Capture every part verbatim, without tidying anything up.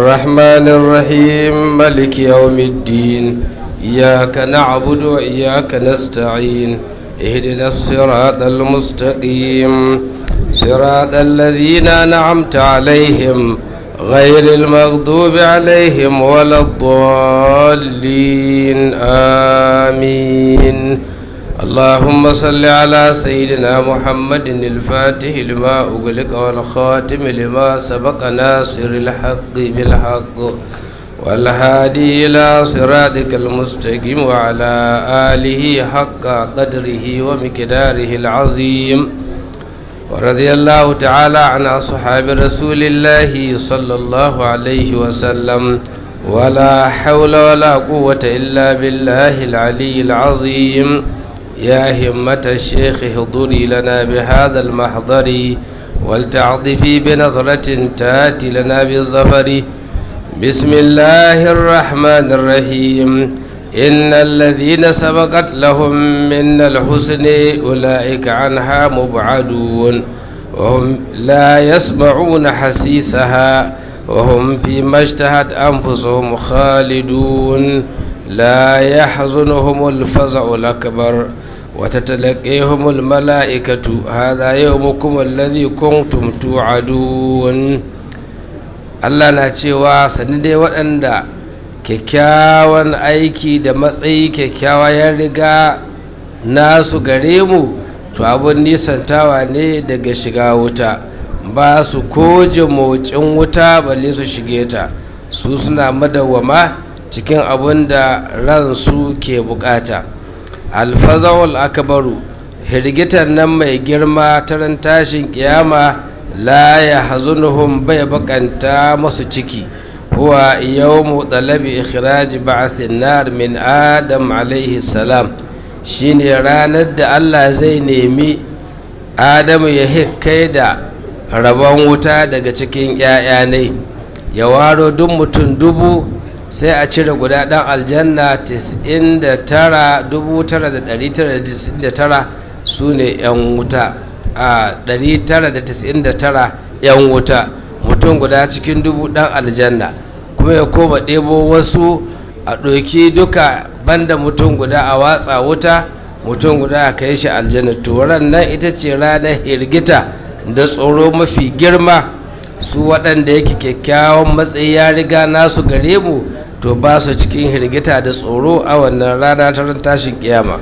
الرحمن الرحيم مالك يوم الدين إياك نعبد وإياك نستعين اهدنا الصراط المستقيم صراط الذين أنعمت عليهم غير المغضوب عليهم ولا الضالين آمين اللهم صل على سيدنا محمد الفاتح لما أغلق والخاتم لما سبق ناصر الحق بالحق والهادي إلى صراطك المستقيم وعلى آله حق قدره ومقداره العظيم ورضي الله تعالى عن أصحاب رسول الله صلى الله عليه وسلم ولا حول ولا قوة إلا بالله العلي العظيم يا همة الشيخ احضري لنا بهذا المحضر ولتعطفي بنظرة تاتي لنا بالظفر بسم الله الرحمن الرحيم إن الذين سبقت لهم من الحسن أولئك عنها مبعدون وهم لا يسمعون حسيسها وهم فيما اشتهت أنفسهم خالدون لا يحزنهم الفزع الأكبر وتتلقيهم الملائكة هذا يومكم الذي كنتم توعدون Allah na cewa sani dai waɗanda kyakkyawan aiki da matsayi kyakkyawa ya riga nasu gare mu to abun nisantawa ne daga shiga wuta ba su koje motsin wuta balle su shige ta su suna madawwama cikin abun da ransu ke bukata alfazawul akbaru hirgitan nan mai girma taran tashin kiyama la ya hazunuhum bai bakanta masu ciki huwa yawmu talabi ikhraj ba'thin nar min adam alaihi salam shine ranar da Allah zai nemi Adamu ya hikkai da rabon wuta daga cikin ƴaƴa ne ya waro duk mutum dubu sai a cire guda ɗan aljanna tis'in da tara dubu tara da ɗari tara da tis'in da tara su ne ƴan wuta a ɗari tara da tis'in da tara ƴan wuta mutum guda cikin dubu ɗan aljanna kuma ya koma ɗebo wasu a ɗauki duka banda mutum guda a watsa wuta mutum guda a kai shi aljanna to nan ita ce ranar hirgita da tsoro mafi girma su waɗanda yake kyakkyawan matsayi ya riga nasu gare mu to ba su cikin hirgita da tsoro a wannan rana ta ran tashin kiyama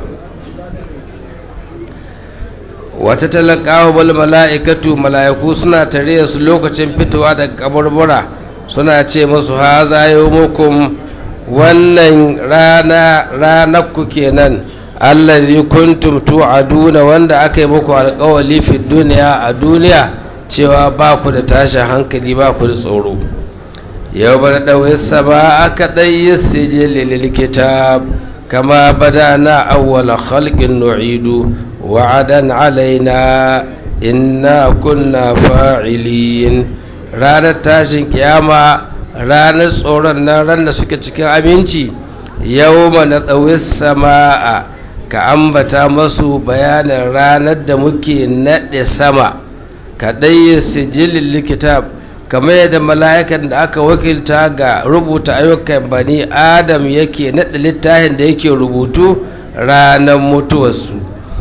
wata talakawa bal mala'ikatu mala'iku suna tare su lokacin fitowa daga kaburbura suna ce musu haza yawmukum wannan rana ranakku kenan allazi kuntum tu'aduna wanda aka yi muku alƙawali fi duniya a duniya cewa ba ku da tashin hankali ba ku da tsoro yau ba da ɗauye saba aka ɗayi sijili lil kitab kama badana awwala khalqin nu'idu wa'adan alaina inna kunna fa'ilin ranar tashin kiyama ranar tsoron nan ran da suke cikin aminci yau ma na ɗauye sama'a ka ambata masu bayanin ranar da muke naɗe sama ka ɗayi sijilin likitab kamar yadda mala'ikan da aka wakilta ga rubuta ayyukan bani adam yake naɗe littafin da yake rubutu ranar mutuwarsu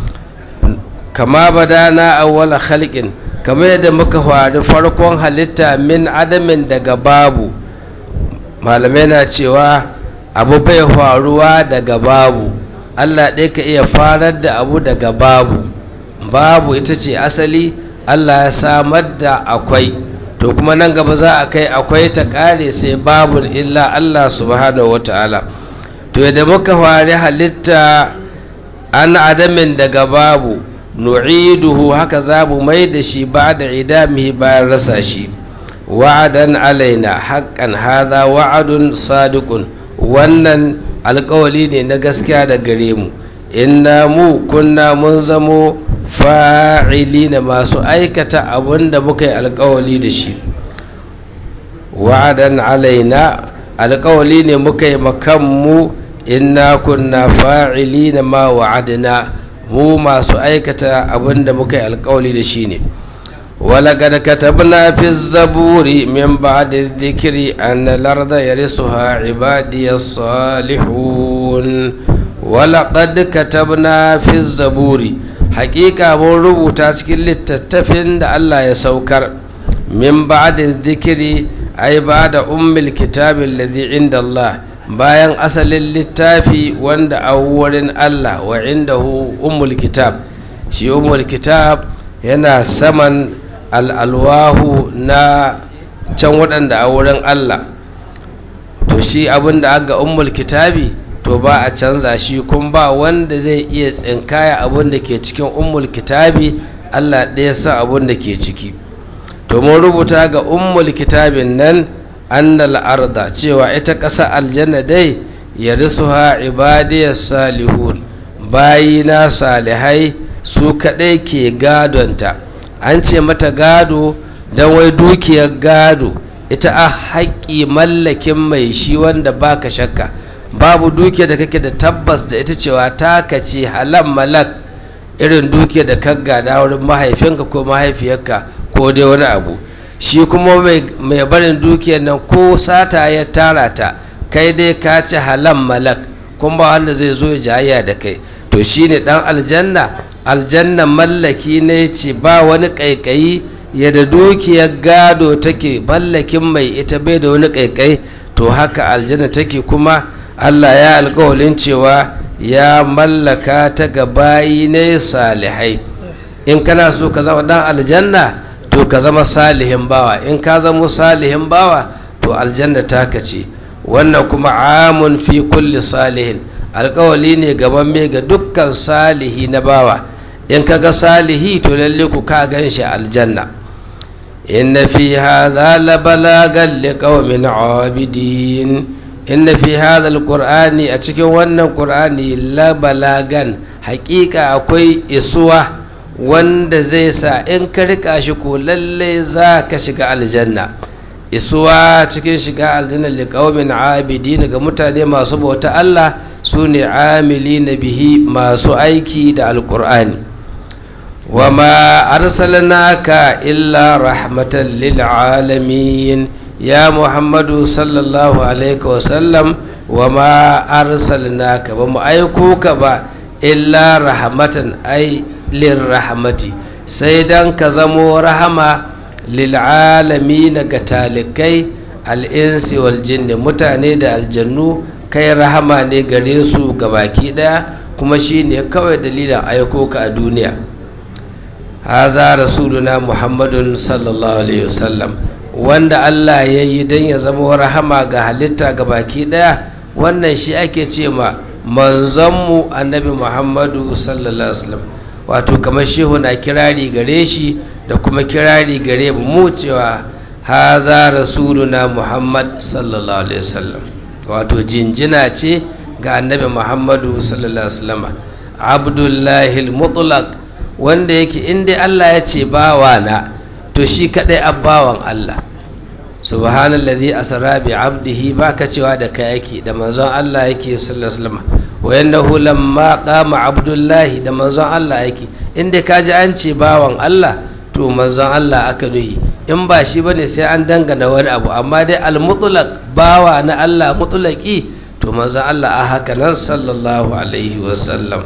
kama badana awwala khalqin kamar yadda muka faru farkon halitta min adamin daga babu malamai na cewa abu bai faruwa daga babu Allah ɗaya ka iya farar da abu daga babu babu ita ce asali Allah ya samar da akwai to kuma nan gaba za a kai akwai ta ƙare sai babu illa Allah subhanahu wata'ala to yadda muka fari halitta an adamin daga babu nu'iduhu haka za mu mai da shi ba da idamihi bayan rasa shi wa'adan alaina haqqan hadha wa'adun sadiqun wannan alƙawali ne na gaskiya da gare mu inna mu kunna mun zamo fa'ili na masu aikata abinda muka yi alƙawali da shi wa'adan alaina alƙawali ne muka yi makanmu inna kunna fa'ili na ma wa'adina mu masu aikata abinda muka yi alƙawali da shi ne ولقد كتبنا في الزبور من بعد الذكر أن الأرض يرثها عبادي الصالحون ولقد كتبنا في الزبور حقيقة mun rubuta cikin littattafin da Allah ya saukar min ba'da dhikri ay ba'da ummil kitabi alladhi inda Allah bayan asalin littafi wanda a wurin Allah wa indahu ummul kitab shi ummul kitab yana saman al'alwahu na can waɗanda a wurin Allah to shi abinda aga ummul kitabi to ba a canza shi kun ba wanda zai iya tsinkaya abinda ke cikin ummul kitabi Allah ɗaya sa abinda ke ciki to mun rubuta ga ummul kitabin nan annal arda cewa ita ƙasa aljanna dai yarisuha ibadiyas salihun bayina salihai su kaɗai ke gadonta an ce mata gado don wai dukiyar gado ita a haƙƙi mallakin mai shi wanda baka shakka babu dukiyar da kake da tabbas da ita cewa taka ce halal malak irin dukiyar da ka gada wurin mahaifinka ko mahaifiyarka ko dai wani abu shi kuma mai barin dukiyar nan ko sata ya tara ta kai dai ka ci halal malak kuma ba wanda zai zo jayayya da kai to shine dan aljanna aljanna mallaki ne ce ba wani kaikayi yadda dukiyar gado take mallakin mai ita bai da wani kaikai to haka aljanna take kuma Allah ya alƙawalin cewa ya mallaka ta ga bayi ne salihai in kana so ka zama dan aljanna to ka zama salihin bawa in ka zama salihin bawa to aljanna taka ce wannan kuma amun fi kulli salihin alƙawali ne gaban mai ga dukkan salihi na bawa in ka ga salihi to lalle ku ka gan shi aljanna inna fi hadha la balagan liqaumin abidin inna fi hadha alqur'ani a cikin wannan qur'ani la balagan haƙiƙa akwai isuwa wanda zai sa in ka rika shi ko lalle za ka shiga aljanna isuwa cikin shiga aljanna liqaumin abidin ga mutane masu bauta Allah su ne amili na bihi masu aiki da alkur'ani wa ma arsalnaka illa rahmatan lil alamin ya muhammadu sallallahu alaihi wasallam wa ma arsalnaka ba mu aiko ka ba illa rahmatan ai lil rahmati sai dan ka zamo rahama lil alamin ga talikai al insi wal jinni mutane da aljannu kai rahama ne gare su baki daya kuma shine kawai dalilin aiko ka a duniya haza rasuluna muhammadun sallallahu alaihi wasallam wanda Allah ya yi don ya zama rahama ga halitta baki daya wannan shi ake ce ma manzonmu annabi muhammadu sallallahu alaihi wasallam wato kamar shehu na kirari gare shi da kuma kirari gare mu mu cewa haza rasuluna muhammad sallallahu alaihi wasallam wato jinjina ce ga annabi muhammadu sallallahu alaihi wasallam abdullahi mutlaq wanda yake inda Allah ya ce bawa na to shi kadai abbawan Allah subhanallazi asra bi abdihi baka cewa da kai yake da manzon Allah yake sallallahu alaihi wasallam wa yannahu lamma qama abdullahi da manzon Allah yake inda kaji an ce bawan Allah to manzon Allah aka nuhi in ba shi bane sai an dangana wani abu amma dai al-mutlaq bawa na Allah mutlaqi to manzon Allah a haka nan sallallahu alaihi wasallam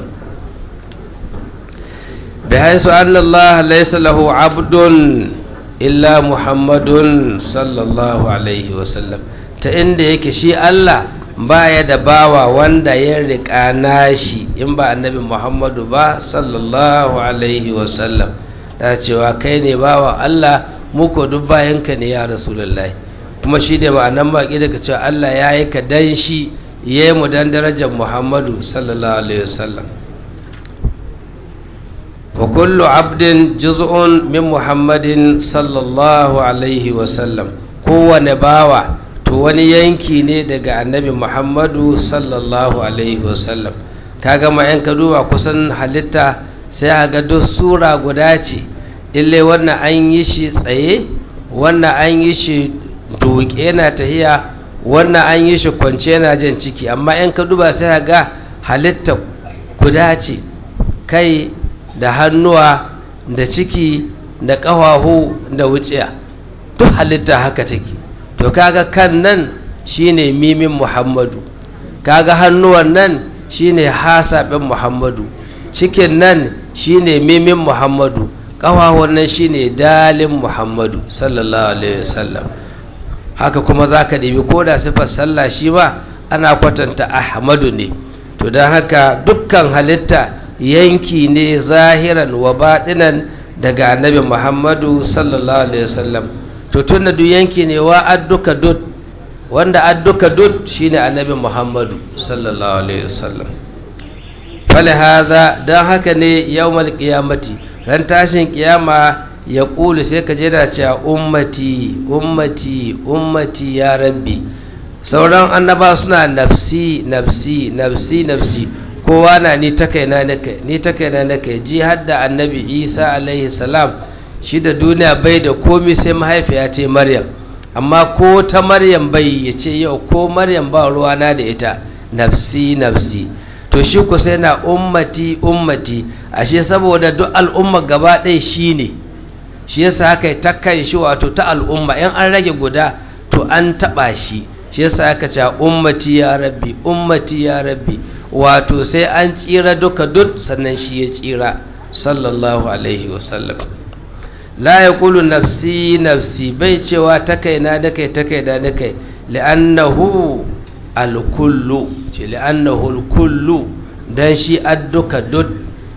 bihaisu anna Allah laysa lahu abdun illa muhammadun sallallahu alaihi wasallam ta inda yake shi Allah baya da bawa wanda ya riƙa nashi in ba annabi muhammadu ba sallallahu alaihi wasallam da cewa kai ne bawa Allah muku duk bayanka ne ya rasulullahi kuma shi da ma'anan baki daga cewa Allah ya yi ka dan shi ya yi mu dan darajar muhammadu sallallahu alaihi wasallam wa kullu abdin juz'un min muhammadin sallallahu alaihi wasallam kowane bawa to wani yanki ne daga annabi muhammadu sallallahu alaihi wasallam kaga ma yan ka duba kusan halitta sai ga duk sura guda ce ille wannan an yi shi tsaye wannan an yi shi doke na tahiya wannan an yi shi kwance na jan ciki amma yan ka duba sai ga halitta guda ce kai da hannuwa da ciki da ƙafahu da wuciya duk halitta haka take. To kaga kan nan shine mimin Muhammadu, kaga hannuwan nan shine hasaɓin Muhammadu, cikin nan shine mimin Muhammadu, ƙafafun nan shine dalin Muhammadu sallallahu alaihi wasallam. Haka kuma zaka ɗibi ko da sifar sallah shi ba ana kwatanta Ahmadu ne. To don haka dukkan halitta yanki ne zahiran wa baɗinan daga annabi Muhammadu sallallahu alaihi wasallam. To tunda duk yanki ne wa adduka dut, wanda adduka dut shine annabi Muhammadu sallallahu alaihi wasallam. Fali hadha, dan haka ne yawmal qiyamati, ran tashin kiyama ya kulu sai ka je da cewa ummati ummati ummati ya rabbi. Sauran annaba suna nafsi nafsi nafsi nafsi, kowa na ni ta kaina nake ni ta kaina nake. Ji hadda annabi Isa alaihi salam, shi da duniya bai da komi sai mahaifiya ce Maryam, amma ko ta Maryam bai ya ce yau ko Maryam ba ruwana da ita, nafsi nafsi. To shi ku sai na ummati ummati, ashe saboda duk al'umma gaba ɗaya shi ne, shi yasa haka ta kai shi wato ta al'umma, in an rage guda to an taɓa shi, shi yasa aka ce ummati ya rabbi ummati ya rabbi, wato sai an tsira duka duk sannan shi ya tsira sallallahu alaihi wasallam. La ya kulu nafsi nafsi, bai cewa ta kaina da kai ta kaina da kai, li'annahu alkullu, ce li'annahu alkullu, dan shi adduka duk.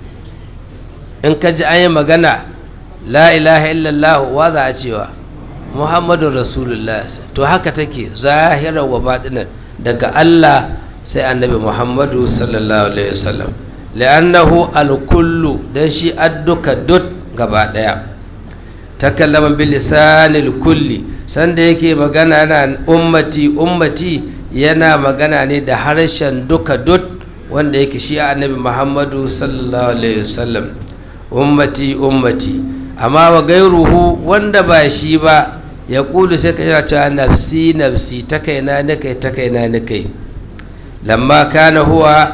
In ka ji an yi magana la ilaha illallah wa za a cewa Muhammadun Rasulullah, to haka take zahirar wa baɗinan daga Allah sai annabi Muhammadu sallallahu alaihi wasallam. Li'annahu alkullu, dan shi adduka duk gaba ɗaya. Takallama bil lisanil kulli, sanda yake magana na ummati ummati yana magana ne da harshen duka duk wanda yake shi annabi Muhammadu sallallahu alaihi wasallam. Ummati ummati, amma wa gairuhu wanda ba shi ba ya kulu sai ka yana cewa nafsi nafsi, ta kaina na kai ta kaina na kai. Lamma kana huwa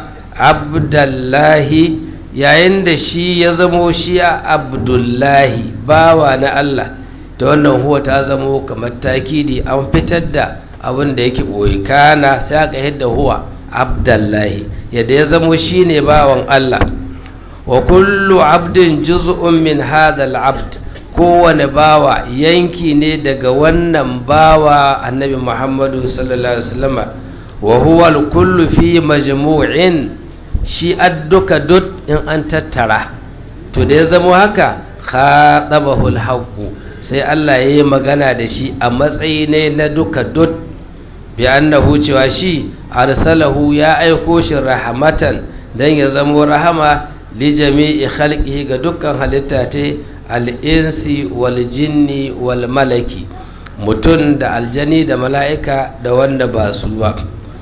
abdullahi, yayin da shi ya zamo shi a abdullahi bawa na Allah, ta wannan huwa ta zamo kamar takidi, an fitar da abin da yake boye. Kana sai aka yadda huwa abdullahi, yadda ya zamo shi ne bawan Allah. Wa kullu abdin juz'un min hadha al-abd, kowane bawa yanki ne daga wannan bawa annabi Muhammadu sallallahu alaihi wasallam. Wa huwa al-kullu fi majmu'in, shi adduka duk in an tattara. To da ya zama haka khatabahu al-haqq, sai Allah yayi magana da shi a matsayi ne na duka duk, bi annahu cewa shi arsalahu ya aiko shi rahmatan, dan ya zama rahama li jami'i khalqihi ga dukkan halitta ta al-insi wal jinni wal malaki, mutun da aljani da mala'ika da wanda ba su ba.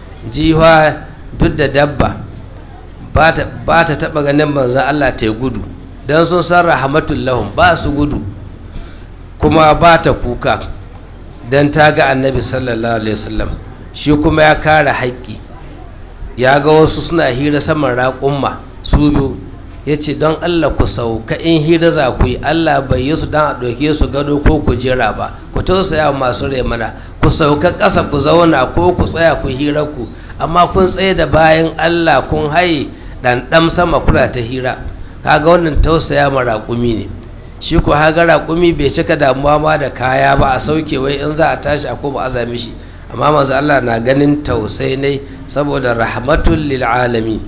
Jiwa duk da dabba ba ta taɓa ganin manzan Allah ta gudu, don sun san rahmatul lahum, ba su gudu, kuma ba ta kuka don ta ga annabi sallallahu alaihi wasallam. Shi kuma ya kare haƙƙi, ya ga wasu suna hira saman raƙumma su biyu, ya ce don Allah ku sauka, in hira za ku yi, Allah bai yi su don a ɗauke su gado ko kujera ba, ku tausaya masu rai mana, ku sauka ƙasa ku zauna ko ku tsaya ku hira ku, amma kun tsaye da bayan Allah kun haye ɗanɗam sama kula ta hira. Kaga wannan tausaya ma raƙumi ne. Shi ku haga raƙumi bai cika damuwa ma da kaya ba a sauke, wai in za a tashi a ko ba a zame shi, amma manzo Allah na ganin tausayi ne saboda rahmatul lil alamin.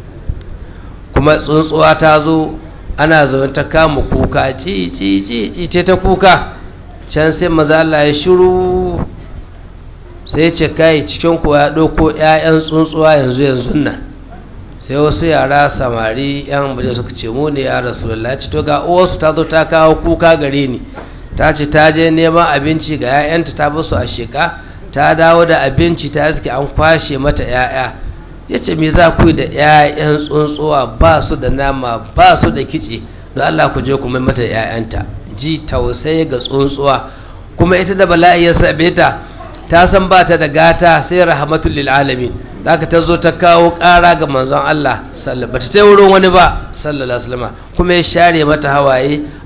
Kuma tsuntsuwa ta zo ana zaune ta kama kuka, ci ci ci ci ta kuka, can sai manzo Allah ya shiru, sai ce kai cikin ku ya ɗauko ƴaƴan tsuntsuwa yanzu yanzu nan. Sai wasu yara samari yan bada suka ce mu ne ya Rasulullah. Ce to ga uwarsu ta zo ta kawo kuka gare ni, ta ce ta je neman abinci ga 'ya'yanta ta basu a sheka, ta dawo da abinci ta suke an kwashe mata 'ya'ya. Ya ce me za ku yi da 'ya'yan tsuntsuwa, ba su da nama ba su da kice, don Allah ku je ku mai mata 'ya'yanta. Ji tausayi ga tsuntsuwa, kuma ita da bala'i ya sabe ta, ta san ba ta da gata sai rahmatul lil alamin. Zaka ta zo ta kawo ƙara ga manzon Allah sallallahu alaihi wasallam, bata ta wurin wani ba sallallahu alaihi wasallam, kuma ya share mata hawaye.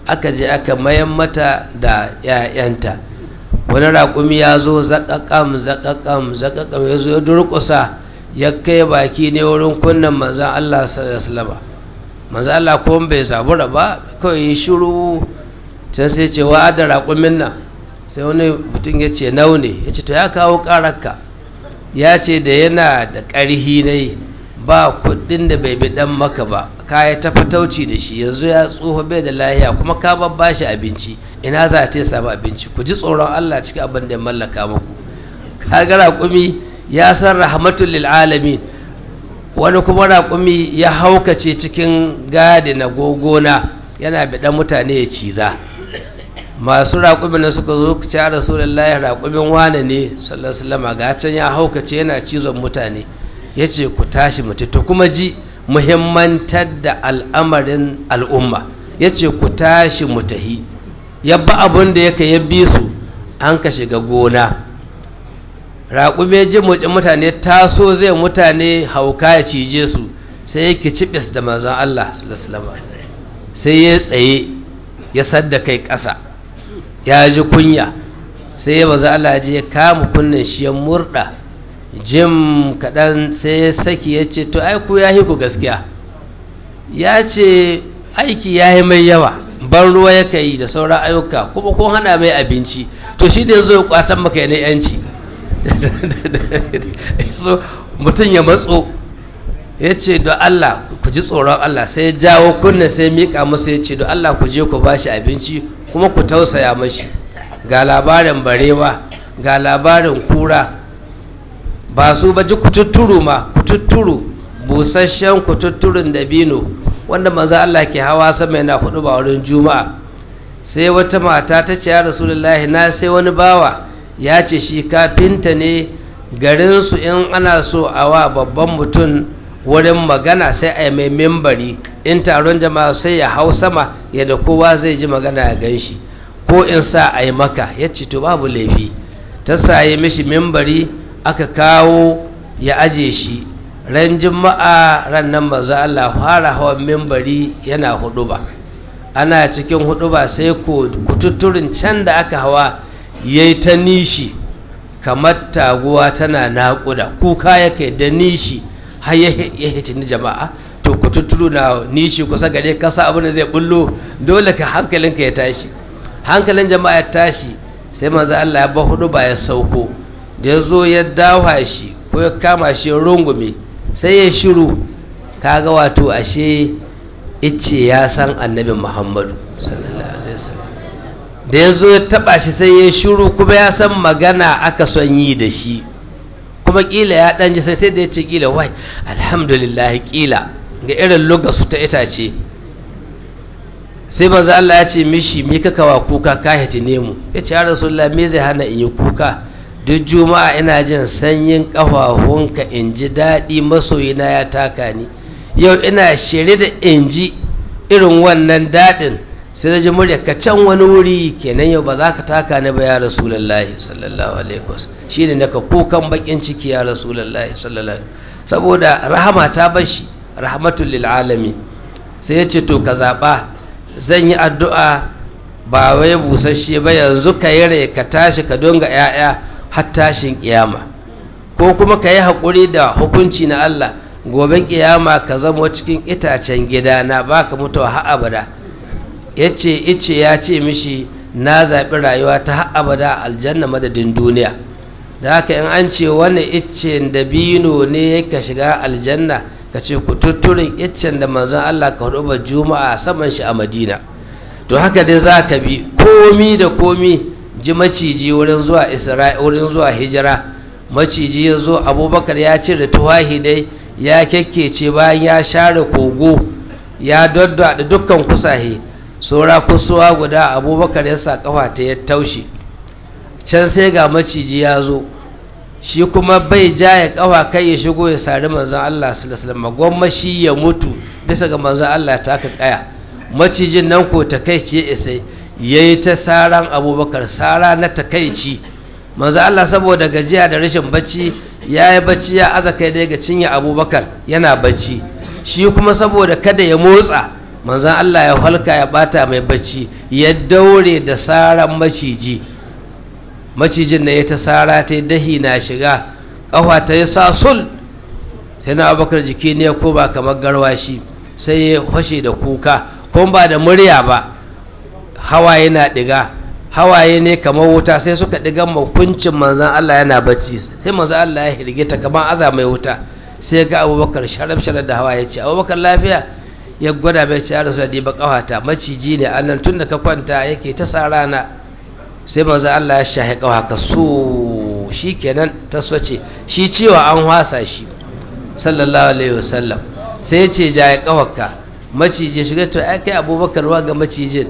aka je aka mayan mata da 'ya'yanta. wani raƙumi ya zo zaƙaƙam zaƙaƙam zaƙaƙam ya zo ya durƙusa ya kai baki ne wurin kunnan manzan Allah sallallahu alaihi wasallam. manzan Allah kuma bai zabura ba, kawai ya shiru. can sai ce wa da raƙumin nan, sai wani mutum ya ce nau ne. ya ce to ya kawo ƙararka, ya ce da yana da ƙarhi ne ba kuɗin da bai bi ɗan maka ba, ka yi ta fatauci da shi, yanzu ya tsoho bai da lahiya kuma ka babba shi abinci, ina za ta samu abinci? ku ji tsoron Allah cikin abin da ya mallaka muku. kaga raƙumi ya san rahmatul lil alamin. wani kuma raƙumi ya haukace cikin gadi na gogona yana biɗan mutane ya ciza. masu raƙumin da suka zo ci rasulullahi raƙumin wane ne sallallahu alaihi wasallam, ga can ya haukace yana cizon mutane. ya ce ku tashi mutu to kuma ji muhimmantar da al'amarin al'umma. ya ce ku tashi mutahi, yabba abin da yake ya bi su an ka shiga gona. raƙume ji motsin mutane taso zai mutane hauka ya cije su, sai ya kicibis da manzon Allah sallallahu alaihi wasallam, sai ya tsaye ya sadda kai ƙasa, ya ji kunya. sai ya manzon Allah ya je ya kama kunnen shi ya murda jim kaɗan, sai ya saki ya ce to ai ku yahi ku gaskiya. ya ce aiki ya yi mai yawa, ban ruwa ya kai da sauran ayyuka, kuma kun hana mai abinci, to shi da ya zo ya kwatan maka yana yanci. so mutum ya matso ya ce don Allah ku ji tsoron Allah, sai ya jawo kunna sai miƙa musu ya ce don Allah ku je ku ba shi abinci kuma ku tausaya mashi. ga labarin barewa, ga labarin kura, ba su ba ji kututturu ma, kututturu busasshen kututturun dabino wanda maza Allah ke hawa sama yana hudu ba wurin juma'a. sai wata mata ta ce ya rasulullahi, na sai wani bawa ya ce shi kafinta ne, garinsu in ana so a wa babban mutum wurin magana sai a yi mai mimbari, in taron jama'a sai ya hau sama yadda kowa zai ji magana ya gan shi, ko in sa a yi maka. ya ce to babu laifi. ta sayi mishi mimbari aka kawo ya aje shi. ran juma'a ran nan manzo Allah fara hawan mimbari yana huduba. ana cikin huduba sai ko kututturin can da aka hawa yayi ta nishi kamar taguwa tana naƙuda, kuka yake da nishi har ya hitini jama'a. to kututturu na nishi kusa gare kasa abin da zai bullo, dole ka hankalinka ya tashi. hankalin jama'a ya tashi, sai manzo Allah ya ba huduba ya sauko. da ya zo ya dawa shi ko ya kama shi rungume, sai ya shiru. kaga wato ashe ice ya san annabi Muhammadu sallallahu alaihi wasallam. da ya zo ya taba shi sai ya shiru, kuma ya san magana aka son yi da shi, kuma kila ya dan ji sai sai da ya ce kila wai alhamdulillah, kila ga irin lugasu ta itace. sai manzo Allah ya ce mishi mi kaka wa kuka ka hitine mu? ya ce ya rasulullah, me zai hana in yi kuka? duk juma'a ina jin sanyin ƙafafunka, in ji daɗi masoyina ya taka ni. yau ina shirye da in ji irin wannan daɗin, sai da ji murya ka can wani wuri, kenan yau ba za ka taka ni ba ya rasulullahi sallallahu alaihi wasallam. shi ne naka kukan bakin ciki ya rasulullahi sallallahu alaihi wasallam, saboda rahama ta bashi, rahmatul lil alamin. sai ya ce to ka zaɓa, zan yi addu'a ba wai busasshe ba, yanzu ka yi rai ka tashi ka donga 'ya'ya har tashin kiyama, ko kuma ka yi haƙuri da hukunci na Allah, gobe kiyama ka zama cikin itacen gida na baka mutuwa har abada. yace ice ya ce mishi na zaɓi rayuwa ta har abada aljanna madadin duniya. da haka in an ce wani iccen dabino ne yake shiga aljanna, ka ce ku tutturin iccen da manzon Allah ka hudu ba juma'a saman shi a Madina. to haka dai za ka bi komi da komi. ji maciji wurin zuwa Isra'il, wurin zuwa hijira, maciji ya zo, Abubakar ya cire tuwahi dai ya kyakkece bayan ya share kogo ya dodda da dukkan kusahe, saura kusuwa guda Abubakar ya sa kafa ta ya taushe. can sai ga maciji ya zo, shi kuma bai ja ya kafa kai ya shigo ya sari manzon Allah sallallahu alaihi wasallam, gwamma shi ya mutu bisa ga manzon Allah ta ka kaya. macijin nan ko takeici ya isai, yayi ta saran Abubakar, sara na takeici. manzon Allah saboda gajiya da rashin bacci yayi bacci ya aza kai dai ga cinya Abubakar yana bacci, shi kuma saboda kada ya motsa manzan Allah ya halka ya bata mai bacci ya daure da saran maciji macijin na ya ta sara ta dahi na shiga ƙafa ta yi sasul sai na abubakar jiki ne ko ba kamar garwashi sai ya fashe da kuka ko ba da murya ba hawaye na diga hawaye ne kamar wuta sai suka diga makuncin manzan Allah yana bacci sai manzan Allah ya hirgita kamar aza mai wuta sai ga abubakar sharaf sharaf da hawaye ce abubakar lafiya ya gwada mai ce ya rasu da diba ƙawata maciji ne annan tun da ka kwanta yake ta sa rana sai manzan Allah ya shahi ƙawa ka so shi kenan ta soce shi cewa an wasa shi sallallahu alaihi wasallam sai ya ce jaye ƙawarka maciji shiga to ai kai abubakar wa ga macijin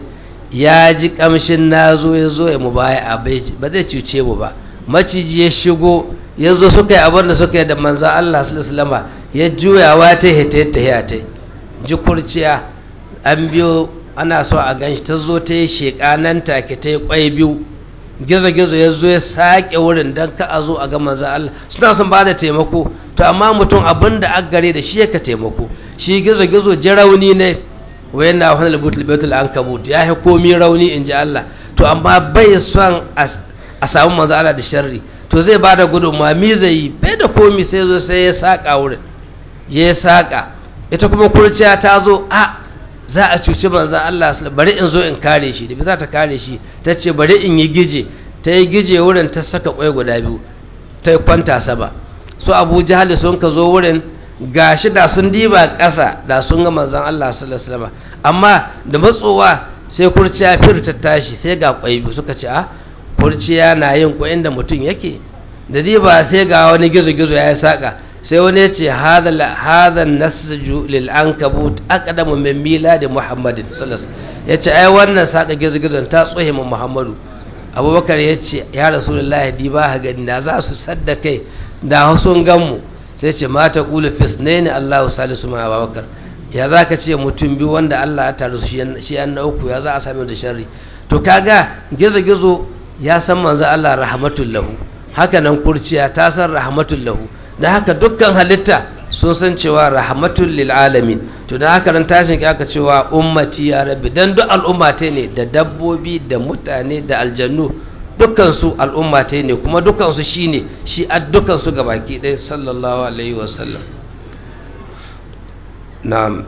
ya ji kamshin na zo ya zo ya mu baya a bai ba zai cuce mu ba maciji ya shigo ya zo suka yi abin da suka yi da manzan Allah sallallahu alaihi ya juyawa ta hita ta hita ji kurciya an biyo ana so a ganshi ta zo ta yi sheƙa nan take ta yi kwai biyu gizo-gizo ya zo ya sake wurin don ka a zo a ga manzan Allah suna son ba da taimako to amma mutum abin da aka gare da shi yaka taimako shi gizo-gizo ji rauni ne wayan na wani labutul betul an kabut ya yi komi rauni in ji Allah to amma bai son a samu manzo Allah da sharri to zai ba da gudunmawa mi zai yi bai da komi sai zo sai ya saka wurin ya saka ita kuma kurciya ta zo a za a cuci manzo Allah bari in zo in kare shi da za ta kare shi ta ce bari in yi gije ta yi gije wurin ta saka kwai guda biyu ta kwanta saba su Abu Jahal sun ka zo wurin gashi da sun diba ƙasa da sun ga manzon Allah sallallahu alaihi wasallam amma da matsowa sai kurciya fir ta tashi sai ga kwai biyu suka ce a kurciya na yin kwain da mutum yake da diba sai ga wani gizo-gizo ya yi saka sai wani ya ce hadha nasju lil ankabut aqdamu min miladi muhammadin sallallahu alaihi wasallam ya ce ai wannan saka gizo-gizon ta tsohe mu muhammadu abubakar ya ce ya rasulullahi diba ha gani da za su sadda kai da sun gan mu sai ce mata ƙulu fisne ne allahu salisu ma abubakar ya za ka ce mutum biyu wanda allah ya taru shi yan na uku ya za a sami da sharri to kaga gizo-gizo ya san manzo allah rahmatul lahu haka nan kurciya ta san rahmatul lahu da haka dukkan halitta sun san cewa rahmatul lil alamin to da haka ran tashin ki aka cewa ummati ya rabbi dan duk al'ummata ne da dabbobi da mutane da aljannu dukkansu al'ummata ne kuma dukkansu shi ne shi a dukkansu ga baki ɗaya sallallahu alaihi wasallam na'am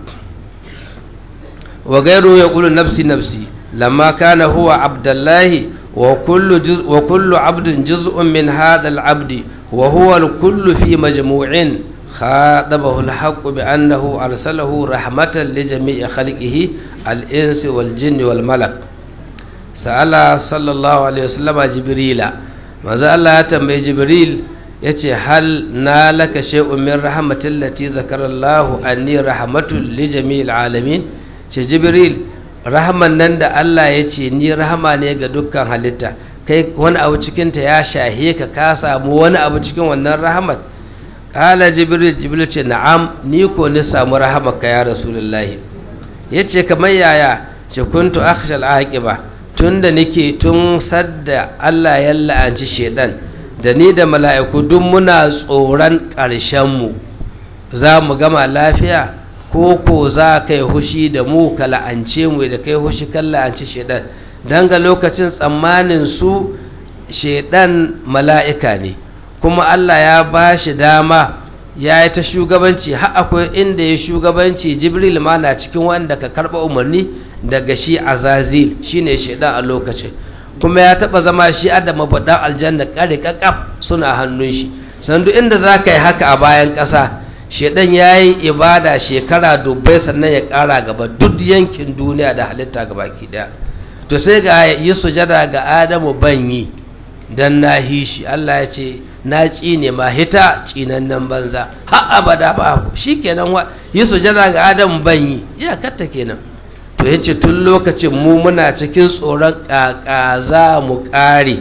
wa gairu ya ƙulu nafsi nafsi lamma kana huwa abdullahi wa kullu abdin juz'un min hadha al-abdi wa huwa al-kullu fi majmu'in khatabahu al-haqqu bi annahu arsalahu rahmatan li jami'i khalqihi al-insi wal jinni wal malak sa'ala sallallahu alaihi wasallama jibrila manzo Allah ya tambayi jibril yace hal nalaka shay'un min rahmatil lati zakarallahu anni rahmatul li jami'il alamin ce jibril rahman nan da Allah yace ni rahama ne ga dukkan halitta kai wani abu cikin ta ya shahe ka ka samu wani abu cikin wannan rahmat kala jibril jibril ce na'am ni ko ni samu rahamarka ya rasulullahi yace kamar yaya ce kuntu akhshal aqiba tun da nake tun sadda Allah ya la'anci shedan da ni da mala'iku duk muna tsoron ƙarshenmu za mu gama lafiya ko ko za ka yi hushi da mu ka la'ance mu da kai hushi kan la'anci shedan don ga lokacin tsammanin su shedan mala'ika ne kuma Allah ya ba shi dama ya yi ta shugabanci har akwai inda ya shugabanci jibril ma na cikin wanda ka karɓa umarni daga shi azazil shine shaidan a lokacin kuma ya taba zama shi adama baɗan aljanna kare kakaf suna hannun shi sandu inda za ka yi haka a bayan ƙasa shaidan ya yi ibada shekara dubbai sannan ya ƙara gaba duk yankin duniya da halitta gaba ki ɗaya to sai ga yi sujada ga adamu banyi dan na hishi Allah ya ce na tsine ma hita tsinannen banza har abada ba shi kenan yi sujada ga adamu banyi iyakarta kenan to ya ce tun lokacin mu muna cikin tsoron ƙaƙa za mu ƙare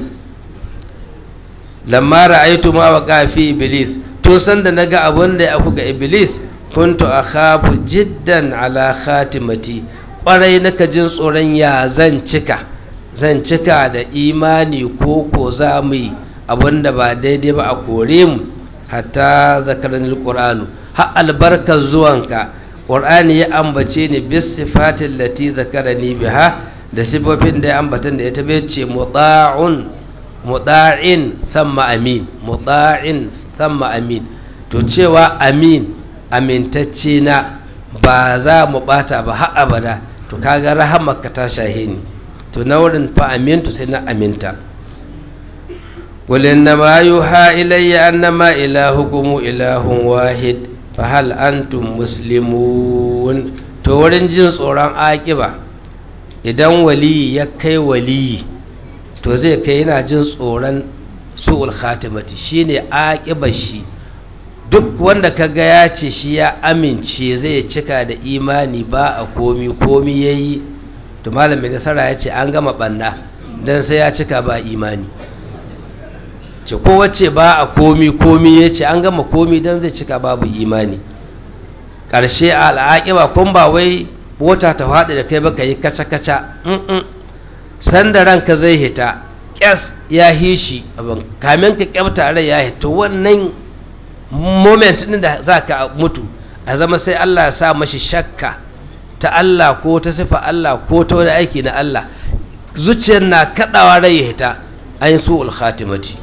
lamma ra'aitu ma wa ƙafi iblis to sanda na ga abin da ya aku ga iblis kuntu akhafu jiddan ala khatimati ƙwarai naka jin tsoron ya zan cika zan cika da imani ko ko za mu yi abin da ba daidai ba a kore mu hatta zakaran alqur'anu har albarkar zuwanka ƙur'ani ya ambace ni bis sifatin lati zakarani biha da sifofin da ya ambatan da ita bai ce muta'un muta'in thumma amin muta'in thumma amin to cewa amin amintacce na ba za mu bata ba har abada to kaga rahamarka ta shahe ni to na wurin fa amintu sai na aminta qul innama yuha ilayya annama ilahukum ilahun wahid fa hal antum muslimun to wurin jin tsoron akiba idan waliyi ya kai waliyi to zai kai yana jin tsoron su'ul khatimati shine akibar shi duk wanda kaga ya ce shi ya amince zai cika da imani ba a komi komi yayi to malamin nasara ya ce an gama banna dan sai ya cika ba imani ce kowace ba a komi komi ya ce an gama komi dan zai cika babu imani ƙarshe a al'aƙiba kun ba wai wata ta faɗi da kai ba ka yi kaca-kaca sanda ranka zai hita ƙyas ya hishi abin kamin ka ƙyamta rai ya hita wannan moment ɗin da za ka mutu a zama sai Allah ya sa mashi shakka ta Allah ko ta sifa Allah ko ta wani aiki na Allah zuciyar na kaɗawa rai ya hita an yi su'ul khatimati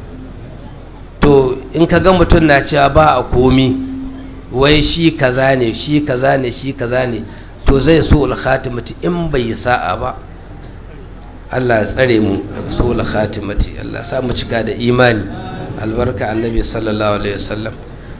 to in ka ga mutum na cewa ba a komi wai shi kaza ne shi kaza ne shi kaza ne to zai su'ul khatimati in bai yi sa'a ba Allah ya tsare mu daga su'ul khatimati Allah sa mu cika da imani albarka annabi sallallahu alaihi wasallam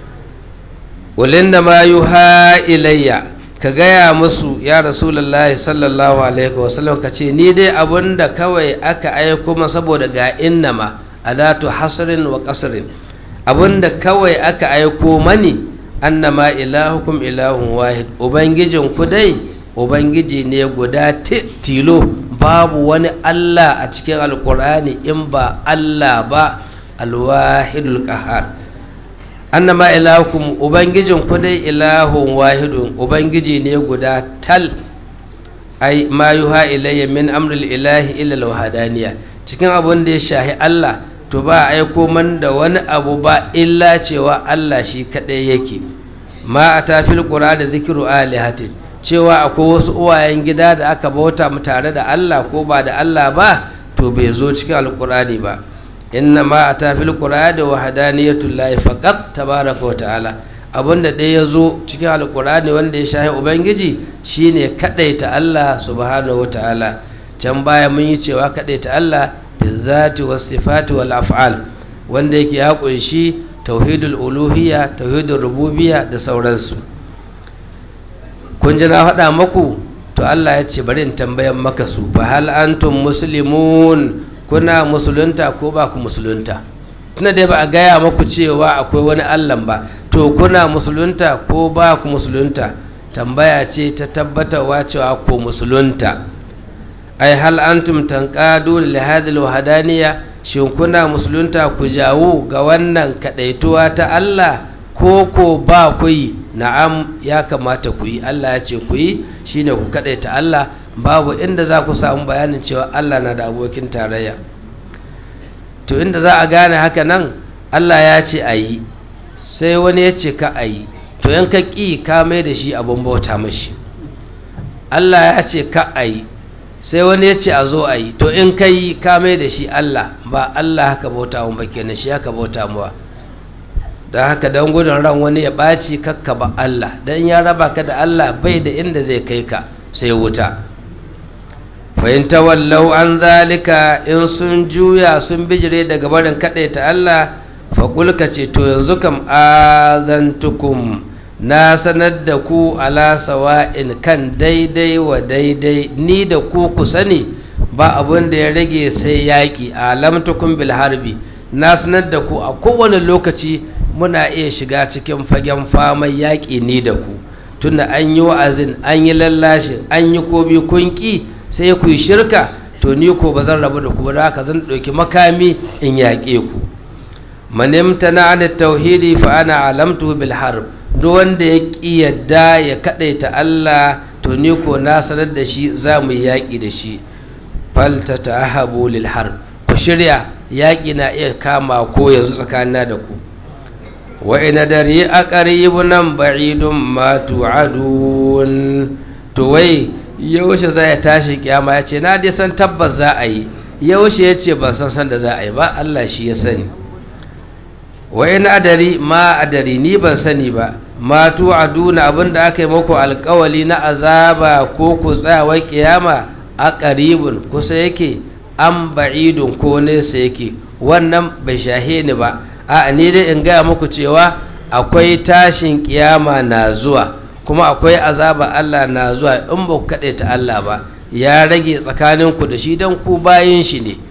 walinda ma yuha ilayya ka gaya musu ya rasulullahi sallallahu alaihi wasallam ka ce ni dai abunda kawai aka aiko ma saboda ga innama adatu hasrin wa qasrin abunda kawai aka aiko mani annama ilahukum ilahun wahid ubangijin ku dai ubangiji ne guda tilo babu wani Allah a cikin alkur'ani in ba Allah ba alwahidul qahhar annama ilahukum ubangijin ku dai ilahun wahidun ubangiji ne guda tal ai ma yuha ilayya min amril ilahi illa alwahdaniyya cikin abun da ya shahi Allah to ba aiko man da wani abu ba illa cewa Allah shi kadai yake ma atafil qur'ani zikru alihatin cewa akwai wasu uwayen gida da aka bauta mu tare da Allah ko ba da Allah ba to bai zo cikin alqur'ani ba inna ma atafil qur'ani wahdaniyatul lahi faqat tabaraka wa ta'ala abunda dai yazo cikin alqur'ani wanda ya shahi ubangiji shine kadaita Allah subhanahu wa ta'ala can baya mun yi cewa kadaita Allah bizati was sifati wal af'al wanda yake ya kunshi tauhidul uluhiyya tauhidul rububiyya da sauransu kun ji na faɗa maku to Allah ya ce bari in tambayan maka su fa hal antum muslimun kuna musulunta ko ba ku musulunta tunda dai ba a gaya maku cewa akwai wani Allah ba to kuna musulunta ko ba ku musulunta tambaya ce ta tabbatarwa cewa ko musulunta ai hal antum tanqadu li hadhihi alwahdaniyya shin kuna musulunta ku jawo ga wannan kadaituwa ta Allah ko ko ba ku yi na'am ya kamata ku yi Allah ya ce ku yi shine ku kadaita Allah babu inda za ku samu bayanin cewa Allah na da abokin tarayya to inda za a gane haka nan Allah ya ce a yi sai wani ya ce ka a yi to yan ka ƙi ka mai da shi abin bauta mashi Allah ya ce ka a yi sai wani ya ce a zo a yi to in ka yi ka mai da shi Allah ba Allah haka bauta mu ba kenan shi haka bauta mu ba don haka don gudun ran wani ya ɓaci kakka ba Allah don ya raba ka da Allah bai da inda zai kai ka sai wuta fahimta wallau an zalika in sun juya sun bijire daga barin kaɗaita Allah faƙulka ce to yanzu kam azantukum na sanar da ku ala sawa'in kan daidai wa daidai ni da ku ku sani ba abin da ya rage sai yaƙi alamtukum bil harbi na sanar da ku a kowane lokaci muna iya shiga cikin fagen faman yaƙi ni da ku tunda an yi wa'azin an yi lallashin an yi kobi kunki sai ku yi shirka to ni ko ba zan rabu da ku ba haka zan ɗauki makami in yaƙe ku manimta na an tauhidi fa ana alamtu bil harb duk wanda ya ƙi yadda ya kaɗaita Allah to ni ko na sanar da shi za mu yi yaƙi da shi falta ta'ahabu lil harb ku shirya yaƙi na iya kama ko yanzu tsakanina da ku wa ina dari aqribun am ba'idun ma tu'adun. to wai yaushe za ya tashi kiyama? ya ce na dai san tabbas za a yi. yaushe ya ce ban san san da za a yi ba, Allah shi ya sani. wa ina adari ma adari, ni ban sani ba, ma tu'aduna abinda aka yi muku alkawali na azaba ko ku tsayawa kiyama a qaribun kusa yake an ba'idun ko nesa yake, wannan bai shahe ni ba. a ni dai in gaya muku cewa akwai tashin kiyama na zuwa, kuma akwai azaba Allah na zuwa in ba ku kaɗe ta Allah ba. ya rage tsakaninku da shi don ku bayin shi ne.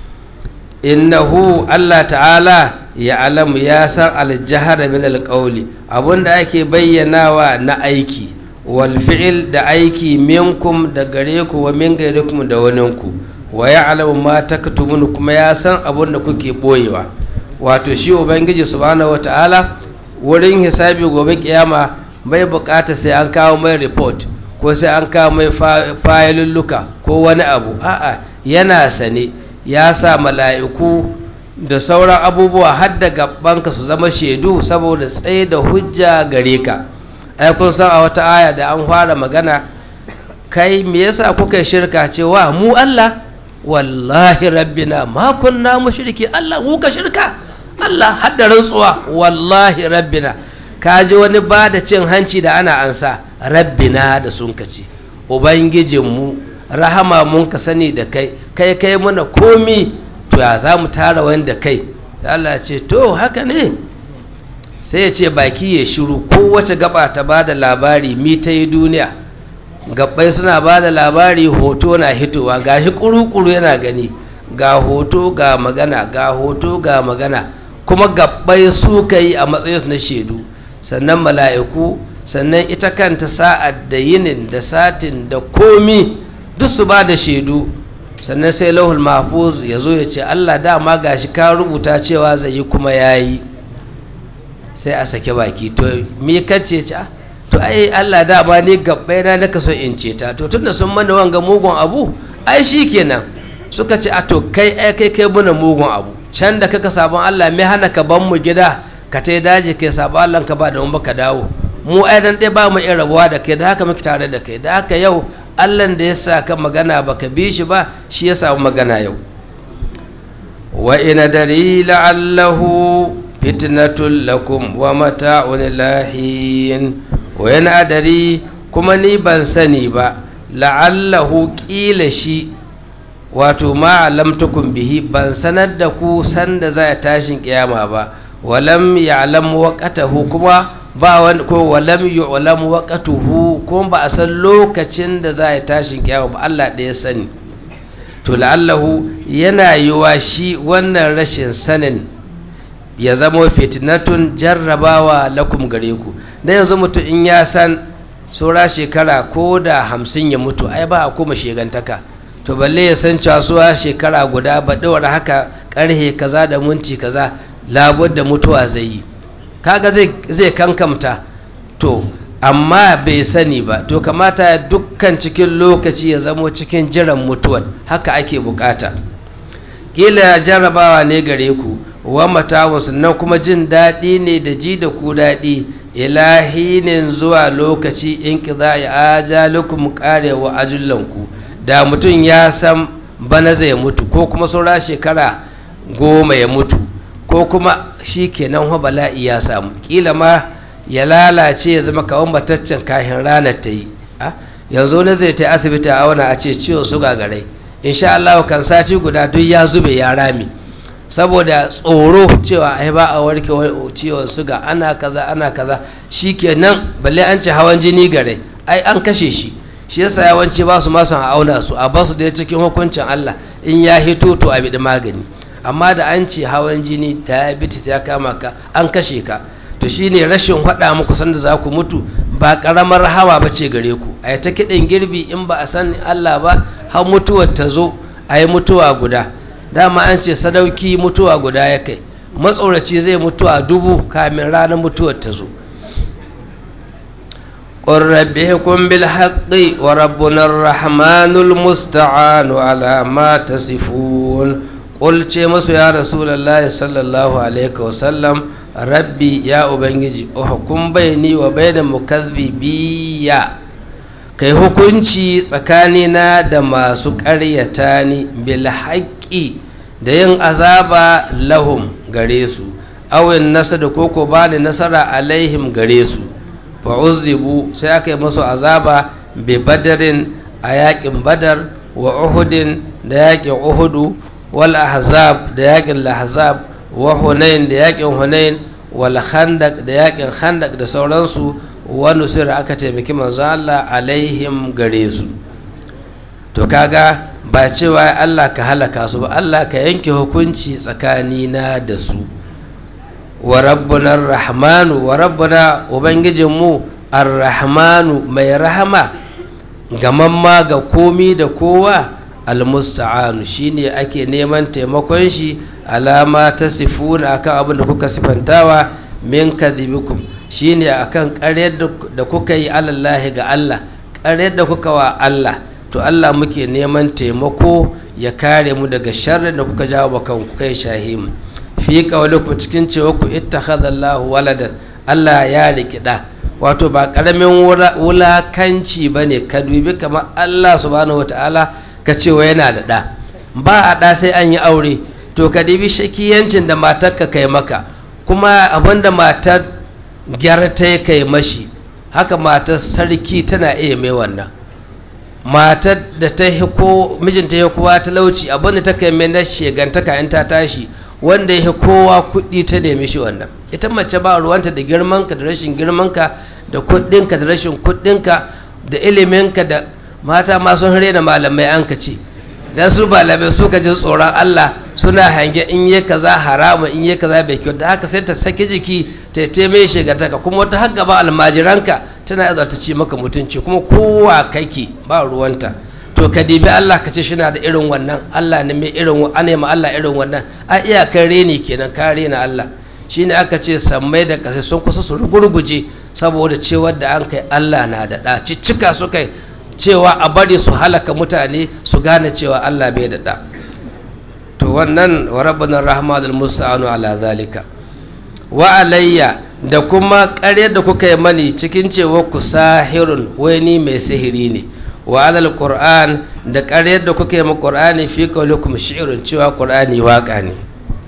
innahu Allah ta'ala ya alamu ya san aljahar min alƙauli, abinda ake bayyanawa na aiki, wal fi'il da aiki minkum da gare ku wa min gairikum da waninku, wa ya alamu ma taktumun kuma ya san abinda kuke boyewa. wato shi ubangiji subhanahu wata'ala wurin hisabi gobe kiyama bai bukata sai an kawo mai report ko sai an kawo mai fayilulluka ko wani abu. a'a yana sane, ya sa mala'iku da sauran abubuwa har da gabanka su zama shaidu saboda tsaye da hujja gare ka. ai kun san a wata aya da an fara magana, kai me yasa kuka shirka cewa mu Allah, wallahi rabbina ma kunna mushriki. Allah mu ka shirka, Allah hadda rantsuwa wallahi rabbina. kaji wani ba da cin hanci da ana ansa rabbina da sun kaci ubangijinmu, rahama mun ka sani da kai, kai kai muna komi, to ya za mu tara wanda kai? Allah ce to haka ne. sai ya ce baki ya shiru, kowace gaba ta ba da labari mi ta yi duniya. gabbai suna ba da labari, hoto na hitowa, ga shi kuru-kuru yana gani, ga hoto ga magana, ga hoto ga magana, kuma gabbai su ka yi a matsayinsu na shaidu, sannan mala'iku, sannan ita kanta sa'ad da yinin da satin da komi duk su ba da shaidu. sannan sai lauhul mahfuz ya zo ya ce Allah dama gashi ka rubuta cewa zai yi kuma ya yi. sai a sake baki, to me kace ce? to ai Allah dama ni gabbai na naka so in ce ta, to tunda sun mana wanga mugun abu ai shikenan. suka ce a to kai ai kai kai muna mugun abu, can da kaka sabon Allah me hana ka ban mu gida ka tai daji kai sabon Allah ka ba da mun baka dawo? mu ai dan dai ba mu iya rabuwa da kai, da haka muke tare da kai, da haka yau Allah da ya sa ka magana baka bi shi ba, shi ya samu magana yau. wa ina dari la'allahu fitnatul lakum wa mata'un lahin. wa yana adari kuma ni ban sani ba, la'allahu ƙila shi, wato ma alamtukum bihi, ban sanar da ku sanda za a tashin kiyama ba. walam ya'lam waqatahu, kuma ba wani ko walam yu'lam waqatuhu, ko ba a san lokacin da za a tashin kiyama ba, Allah da ya sani. to la'allahu yana yiwa shi wannan rashin sanin ya zama fitnatun jarrabawa lakum gare ku. da yanzu mutum in ya san saura shekara ko da hamsin ya mutu, ai ba a kuma shegantaka, to balle ya san casuwa shekara guda ba dawar haka karhe kaza da munci kaza labar da mutuwa zai yi, kaga zai zai kankamta. to amma bai sani ba, to kamata dukkan cikin lokaci ya zamo cikin jiran mutuwan, haka ake bukata. kila jarrabawa ne gare ku, wa mata'un, sannan kuma jin daɗi ne da ji da ku daɗi, ilahinin zuwa lokaci in ƙiza ya ajalukum ƙarewa ajullanku. da mutum ya san bana zai mutu, ko kuma saura shekara goma ya mutu, ko kuma shi kenan wa bala'i ya samu, ƙila ma ya lalace ya zama kawon mataccen kahin ranar ta yi. yanzu ne zai ta asibiti a auna a ce ciwon suga garai, insha Allah kan sati guda duk ya zube ya rami, saboda tsoro cewa ai ba a warke ciwon suga, ana kaza ana kaza, shikenan balle an ce hawan jini gare, ai an kashe shi. shi yasa yawanci ba su masu auna su, a basu da cikin hukuncin Allah, in ya hito to a bidi magani. amma da an ce hawan jini diabetes ya kama ka, an kashe ka, to shine rashin faɗa muku sanda za ku mutu ba ƙaramar hawa ba ce gare ku. a ta kiɗin girbi in ba a san Allah ba, har mutuwar ta zo a yi mutuwa guda. dama an ce sadauki mutuwa guda ya kai, matsoraci zai mutuwa dubu kamin ranar mutuwar ta zo. قل ربكم بالحق وربنا الرحمن المستعان على ما تصفون. قل ce masu ya rasulullahi sallallahu alaihi wasallam, rabbi ya ubangiji hukum baini wa baina mukazzibiya kai hukunci tsakanina da masu ƙaryata ni bil haqqi da yin azaba lahum gare su awin nasara koko ba da nasara alaihim gare su fa uzibu sai aka yi musu azaba bi badarin a yakin badar wa uhudin da yakin uhudu wal ahzab da yakin lahzab wa hunain da yakin hunain wal khandaq da yakin khandaq da sauransu wa nusira aka taimaki manzo Allah alaihim gare su. To kaga ba cewa Allah ka halaka su ba, Allah ka yanke hukunci tsakanina da su. wa rabbuna ar-rahmanu wa rabbuna ubangijinmu ar-rahmanu mai rahama gamamma ga komi da kowa al-musta'anu shine ake neman taimakon shi alama ta sifuna akan abin da kuka sifantawa min kadhibikum shine akan ƙaryar da kuka yi alallahi ga Allah, ƙaryar da kuka wa Allah, to Allah muke neman taimako ya kare mu daga sharrin da kuka jawo kanku kai shahimu fi qawlikum cikin cewa ku ittakhadallahu waladan Allah ya riki da, wato ba karamin wulakanci bane ka dubi kamar Allah subhanahu wataala ka ce wa yana da da, ba a da sai an yi aure. To ka dubi shakiyancin da matarka kai maka, kuma abinda matar gyarta kai mashi haka matar sarki tana iya mai wannan. Matar da ta ko mijinta ya kowa talauci abinda ta kai mai na shegantaka in ta tashi, wanda ya kowa kuɗi ta nemi shi wannan. Ita mace ba ruwanta da girmanka da rashin girmanka, da kuɗinka da rashin kuɗinka, da iliminka, da mata ma sun rena malamai an ka ce dan su malamai su ka ji tsoron Allah suna hange in yi kaza haramu in yi kaza bai kyau, da haka sai ta saki jiki ta taimai shegantaka, kuma wata har gaba almajiranka tana iya ta ce maka mutunci, kuma kowa kake ba ruwanta. To ka dibi Allah ka ce shi na da irin wannan, Allah ne mai irin ana ma Allah irin wannan, a iyakar reni kenan, ka rena Allah. Shine aka ce sammai da ƙasa sun kusa su rugurguje saboda cewar da an kai Allah na da ɗa, ciccika su kai cewa a bari su halaka mutane su gane cewa Allah bai da ɗa. To wannan wa rabbana rahmanul musta'anu ala zalika wa alayya, da kuma ƙaryar da kuka yi mani cikin cewa ku sahirun wani mai sihiri ne, wa alal qur'an da ƙaryar da kuka yi ma qur'ani fi qawlikum shi'run cewa qur'ani waka ne.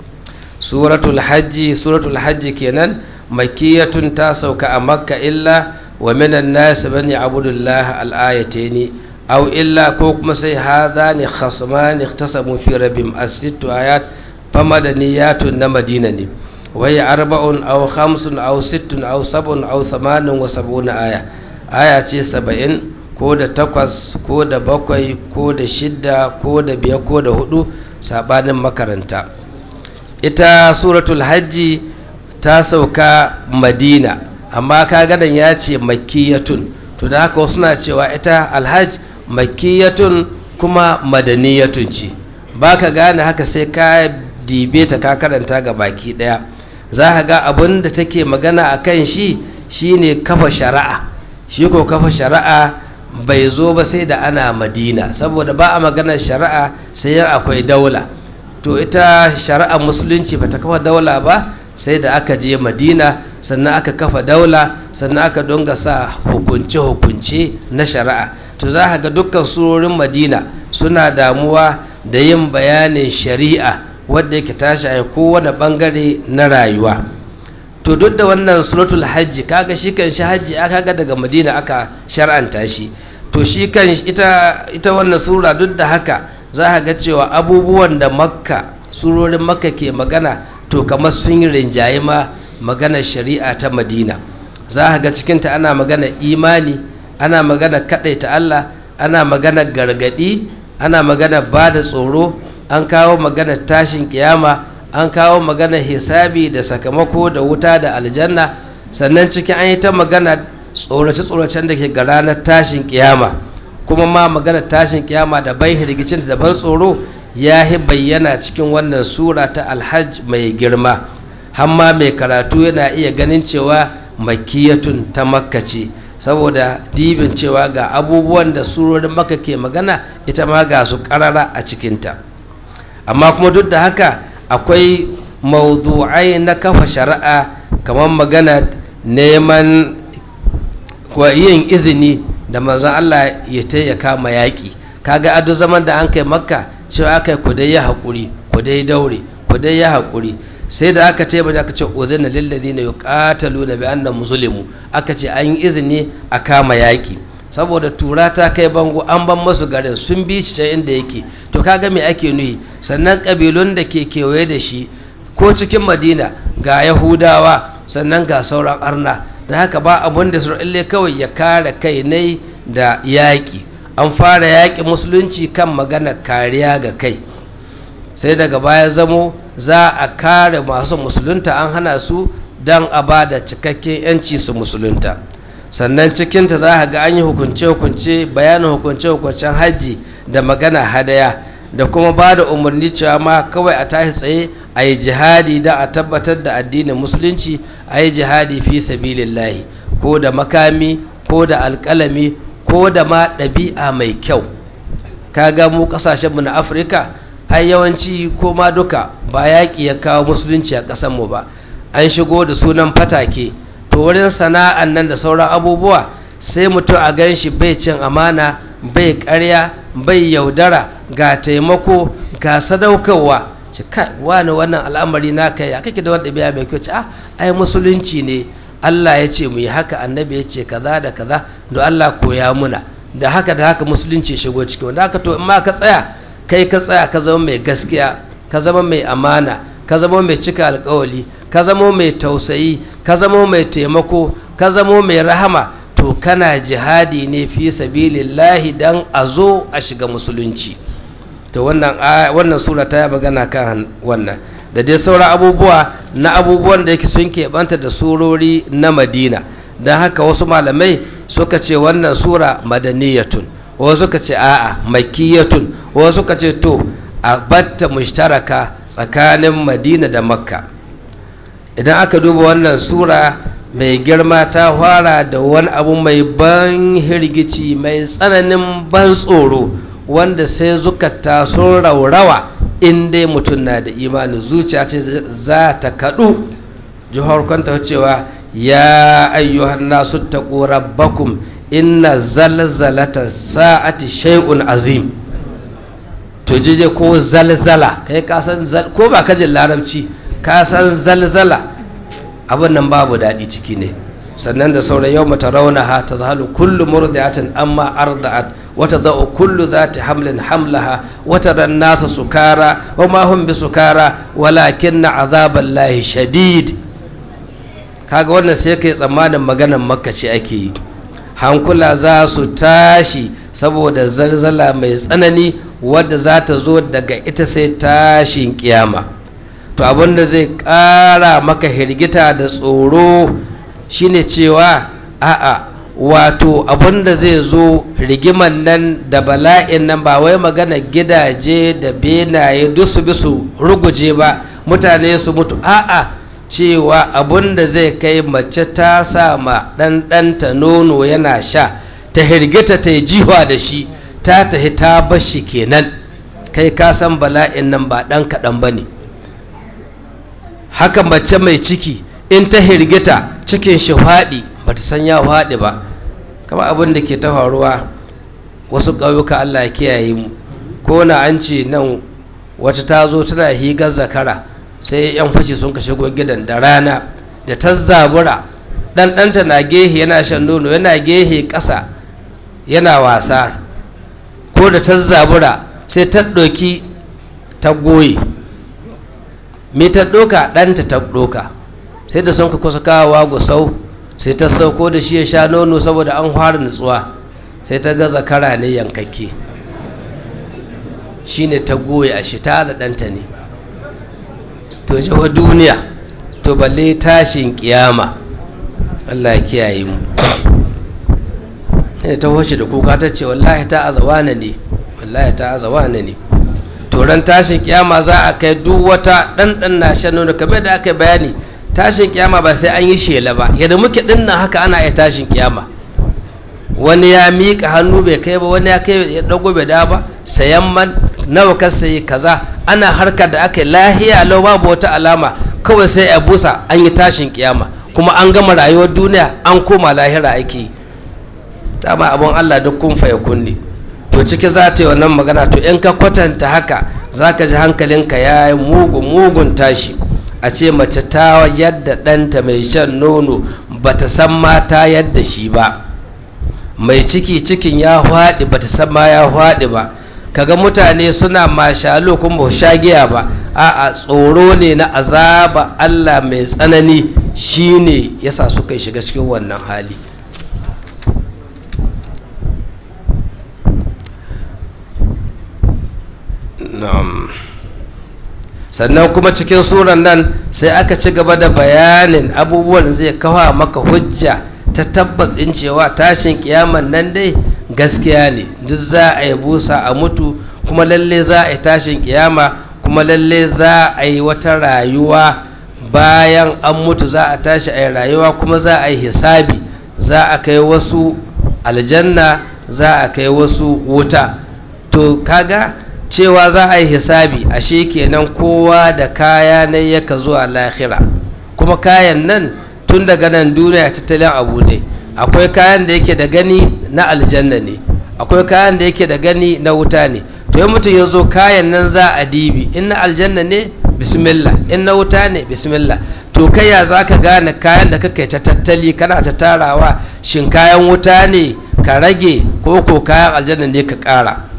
Suratul hajji suratul hajji kenan makiyatun ta sauka a makka illa wa minan nas man ya'budullah al-ayataini aw illa ko kuma sai hadani khasman ikhtasamu fi rabbim as-sittu ayat famadaniyatun na madina ne, wai arba'un aw khamsun aw sittun aw sab'un aw thamanin wa sab'una aya, aya ce saba'in ko da takwas ko da bakwai ko da shidda ko da biyar ko da hudu sabanin makaranta. Ita suratul hajji ta sauka madina, amma ka gadan ya ce makiyatun, to da haka wasu na cewa ita alhaj makiyatun kuma madaniyatun ce. Ba ka gane haka sai ka dibe ta ka karanta ga baki daya, za ka ga abin da take magana a kan shi shine kafa shari'a. Shi ko kafa shari'a bai zo ba sai da ana madina, saboda ba a maganar shari'a sai akwai daula. To ita shari'ar musulunci ba ta kafa daula ba sai da aka je madina, sannan aka kafa daula, sannan aka donga sa hukunce-hukunce na shari'a. To za ka ga dukkan surorin madina suna damuwa da yin bayanin shari'a wadda yake tashi a kowane bangare na rayuwa. To duk da wannan suratul hajji kaga shi kan shi hajji aka ga daga madina aka shar'anta shi, to shi kan ita ita wannan sura duk da haka za ka ga cewa abubuwan da makka surorin makka ke magana to kamar sun yi rinjaye ma maganar shari'a ta madina. Za ka ga cikinta ana magana imani, ana magana kaɗaita Allah, ana magana gargaɗi, ana magana ba da tsoro, an kawo magana tashin kiyama, an kawo magana hisabi da sakamako da wuta da aljanna, sannan cikin an yi ta magana tsorace-tsoracen da ke ga ranar tashin kiyama, kuma ma magana tashin kiyama da bai hirgicin da ban tsoro ya yi bayyana cikin wannan sura ta alhaj mai girma. Hamma mai karatu yana iya ganin cewa makiyatun ta makka ce, saboda dibin cewa ga abubuwan da surorin makka ke magana ita ma ga su karara a cikinta. Amma kuma duk da haka akwai maudu'ai na kafa shari'a kamar magana neman yin izini da manzon Allah ya ta ya kama yaƙi. Kaga ado zaman da an kai makka cewa aka yi ku dai ya haƙuri, ku dai daure, ku dai ya haƙuri. Sai da aka ce ba da aka ce udhina lil ladina yuqataluna bi annahum zulimu, aka ce an yi izini a kama yaƙi saboda tura ta kai bango an ban masu garin sun bi shi can inda yake. To kaga me ake nuhi, sannan kabilun da ke kewaye da shi ko cikin Madina ga Yahudawa sannan ga sauran arna, da haka ba abun da Isra'ila kawai ya kare kai ne da yaƙi. An fara yaƙi musulunci kan magana kariya ga kai, sai daga baya zamo za a kare masu musulunta, an hana su don a ba da cikakken yanci su musulunta. Sannan cikinta za a ga an yi hukunce-hukunce, bayanin hukunce-hukuncen hajji da magana hadaya, da kuma ba da umarni cewa ma kawai a tashi tsaye a yi jihadi da a tabbatar da addinin musulunci, a yi jihadi fi sabilillahi, ko da makami ko da alƙalami ko da ma ɗabi'a mai kyau. Kaga mu ƙasashenmu na Afirka ai yawanci ko ma duka ba yaƙi ya kawo musulunci a ƙasanmu ba, an shigo da sunan fatake. To wurin sana'an nan da sauran abubuwa sai mutum a gan shi bai cin amana, bai ƙarya, bai yaudara, ga taimako, ga sadaukarwa. Ce kai wani wannan al'amari na kai a kake da wanda biya mai kyau. Ce a ai musulunci ne, Allah ya ce mu yi haka, annabi ya ce kaza da kaza, don Allah koya muna da haka da haka musulunci shigo ciki. Wanda haka to in ma ka tsaya kai ka tsaya ka zama mai gaskiya, ka zama mai amana, ka zama mai cika alkawali, ka zama mai tausayi, ka zama mai taimako, ka zama mai rahama, to kana jihadi ne fi sabilillahi dan a zo a shiga musulunci. To wannan wannan sura ta magana kan wannan da dai sauran abubuwa na abubuwan da yake sun keɓanta da surori na Madina. Don haka wasu malamai suka ce wannan sura madaniyatun, wasu suka ce a'a makiyatun, wasu suka ce to a batta mushtaraka tsakanin Madina da Makka. Idan aka duba wannan sura mai girma ta fara da wani abu mai ban hirgici, mai tsananin ban tsoro, wanda sai zukata sun raurawa in dai mutum na da imani, zuciya ce za ta kaɗu. Jihar kwanta cewa ya ayyuhan nasu taqu rabbakum inna zalzalata sa'ati shay'un azim. To jije ko zalzala, kai ka san ko ba ka jin larabci ka san zalzala, abin nan babu daɗi ciki ne. Sannan da sauran yau mata raunaha ta zahalu kullu murdi'atin amma arda'at wata za'u kullu zati hamlin hamlaha wata ran nasa sukara wa ma hum bi sukara walakin na azaban lahi shadid. Kaga wannan sai kai tsammanin maganan Makka ce ake yi. Hankula za su tashi saboda zalzala mai tsanani wadda za ta zo daga ita sai tashin kiyama. To abinda zai ƙara maka hirgita da tsoro shine cewa a'a wato abinda zai zo rigiman nan da bala'in nan ba wai magana gidaje da benaye dusu bisu ruguje ba, mutane su mutu, a'a cewa abinda zai kai mace ta sa ma ɗanɗanta nono yana sha ta hirgita ta yi jiwa da shi ta tahi ta bashi kenan. Kai ka san bala'in nan ba ɗan kaɗan ba ne. Haka mace mai ciki in ta hirgita cikin shi faɗi ba ta san ya faɗi ba, kama abin da ke ta faruwa wasu ƙauyuka Allah ya kiyaye mu. Ko na an ce nan wata ta zo tana higar zakara, sai yan fashi sun ka shigo gidan da rana, da ta zabura ɗan ɗanta na gehe yana shan nono, yana gehe ƙasa yana wasa, ko da ta zabura sai ta ɗauki ta goye, me ta ɗoka ɗanta ta ɗoka, sai da sun ka kusa kawowa gusau sai ta sauko da shi ya sha nono saboda an fara nutsuwa, sai ta ga zakara ne yankakke, shi ne ta goye a shi ta da ɗanta ne. To jiwa duniya, to balle tashin kiyama, Allah ya kiyaye mu. sai ta hoshi da kuka ta ce wallahi ta azawana ne, wallahi ta azawana ne. To ran tashin kiyama za a kai duk wata ɗanɗan na shan nono, kamar da aka bayani tashin kiyama ba sai an yi shela ba, yadda muke dinnan haka ana iya tashin kiyama. Wani ya miƙa hannu bai kai ba, wani ya kai ya dago bai da ba, sayan man nawa ka sayi kaza, ana harkar da aka yi lahiya lau babu wata alama, kawai sai a busa an yi tashin kiyama kuma an gama rayuwar duniya an koma lahira ake dama abun Allah duk kun faye kunne to ciki za ta yi wannan magana to in ka kwatanta haka za ka ji hankalinka ya yi mugun mugun tashi a ce mace ta yadda ɗanta mai shan nono ba ta san ma ta yadda shi ba, mai ciki cikin ya faɗi ba ta san ma ya faɗi ba, kaga mutane suna mashalo kuma ba sha giya ba, a'a tsoro ne na azaba Allah mai tsanani shine yasa suka shiga cikin wannan hali. na'am sannan kuma cikin suran nan sai aka ci gaba da bayanin abubuwan da zai kawo maka hujja ta tabbacin cewa tashin kiyaman nan dai gaskiya ne, duk za a yi busa a mutu kuma lalle za a yi tashin kiyama kuma lalle za a yi wata rayuwa bayan an mutu za a tashi a yi rayuwa kuma za a yi hisabi, za a kai wasu aljanna za a kai wasu wuta. To kaga cewa za a yi hisabi ashe kenan kowa da kaya ne yaka zuwa lahira, kuma kayan nan tun daga nan duniya tattalin abu ne, akwai kayan da yake da gani na aljanna ne, akwai kayan da yake da gani na wuta ne. to yi mutum ya zo kayan nan za a dibi, in na aljanna ne bismillah, in na wuta ne bismillah. to kai ya za ka gane kayan da kake ta tattali kana ta tarawa, shin kayan wuta ne ka rage ko ko kayan aljanna ne ka ƙara?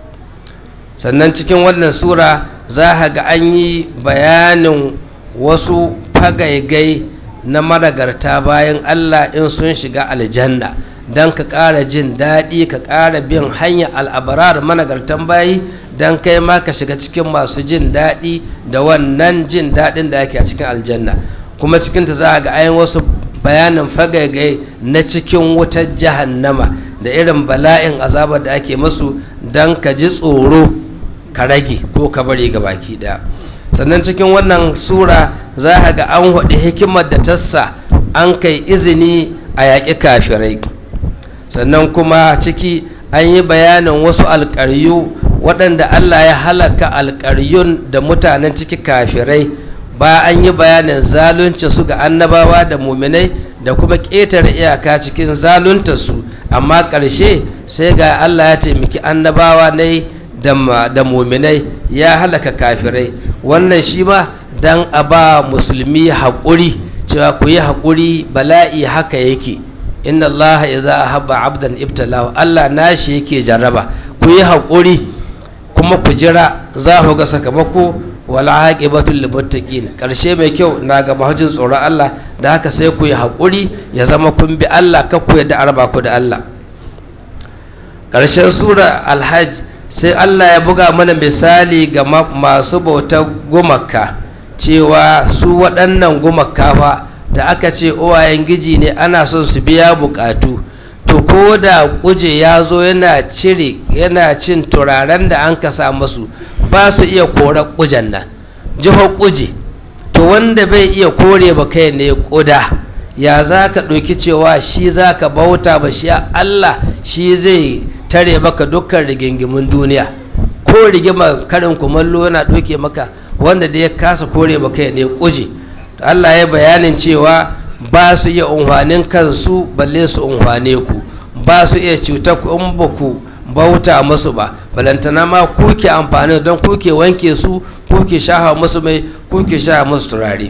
sannan cikin wannan sura za a ga an yi bayanin wasu fagaigai na managarta bayan Allah in sun shiga aljanna, don ka ƙara jin daɗi ka ƙara bin hanyar al'abarar managartan bayi, don kai ma ka shiga cikin masu jin daɗi da wannan jin daɗin da ake a cikin aljanna. kuma cikinta za a ga ayin wasu bayanin fagaigai na cikin wutar jahannama da irin bala'in azabar da ake masu, don ka ji tsoro ka rage ko ka bari ga baki daya. sannan cikin wannan sura za a ga an haɗe hikimar da tassa an kai izini a yaƙi kafirai. sannan kuma ciki an yi bayanin wasu alƙaryu waɗanda Allah ya halaka alƙaryun da mutanen ciki kafirai, ba an yi bayanin zalunci su ga annabawa da muminai da kuma ƙetare iyaka cikin zaluntarsu, amma ƙarshe sai ga Allah ya taimaki annabawa ne da muminai ya halaka kafirai. wannan shi ma dan a ba musulmi haƙuri cewa ku yi haƙuri, bala'i haka yake, inna Allah idza ahabba abdan ibtalahu, Allah nashi yake jarraba, ku yi haƙuri kuma ku jira za ku ga sakamako, wal aqibatu lil muttaqin, karshe mai kyau na ga mahajin tsoron Allah. da haka sai ku yi haƙuri ya zama kun bi Allah, ka ku yadda araba ku da Allah. karshen sura alhajj sai Allah ya buga mana misali ga masu bautar gumaka cewa su waɗannan gumaka fa da aka ce uwayen giji ne ana son su biya bukatu, to ko da kuje ya zo yana cire yana cin turaren da an kasa masu, ba su iya kore kujen nan jihar kuje. to wanda bai iya kore ba kai ne kuda, ya za ka ɗauki cewa shi za ka bauta ba shi Allah shi zai tare maka dukkan rigingimin duniya? ko rigima karin kumallo yana ɗauke maka, wanda da ya kasa kore ba kai ne kuje. Allah ya bayanin cewa ba su iya unhwanin kansu balle su unhwane ku, ba su iya cutar ku in ba ku bauta musu ba, balantana ma kuke amfani don kuke wanke su, kuke shaha musu mai, kuke shaha musu turare.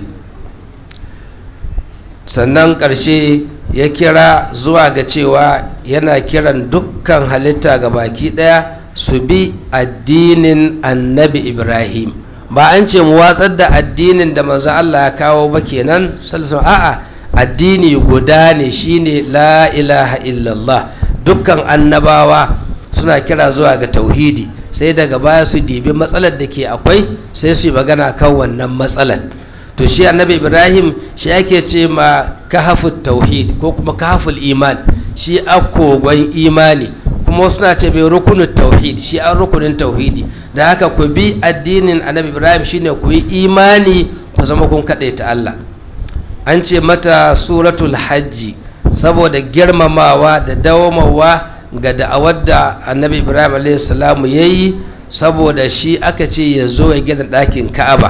sannan ƙarshe ya kira zuwa ga cewa yana kiran dukkan halitta ga baki ɗaya su bi addinin annabi Ibrahim. ba an ce mu watsar da addinin da manzo Allah ya kawo ba kenan sallallahu, a'a addini guda ne, shine la ilaha illallah. dukkan annabawa suna kira zuwa ga tauhidi, sai daga baya su dibi matsalar da ke akwai sai su yi magana kan wannan matsalar. to shi annabi Ibrahim shi ake ce ma kahafut tauhid ko kuma kahaful iman, shi akogon imani, kuma suna ce mai rukunin tauhid, shi an rukunin tauhidi. da haka ku bi addinin annabi Ibrahim shine ku yi imani ku zama kun kaɗaita Allah. an ce mata suratul hajji saboda girmamawa da dawamawa ga da'awar da annabi Ibrahim alaihi salamu yayi, saboda shi aka ce ya zo ya gina ɗakin Ka'aba.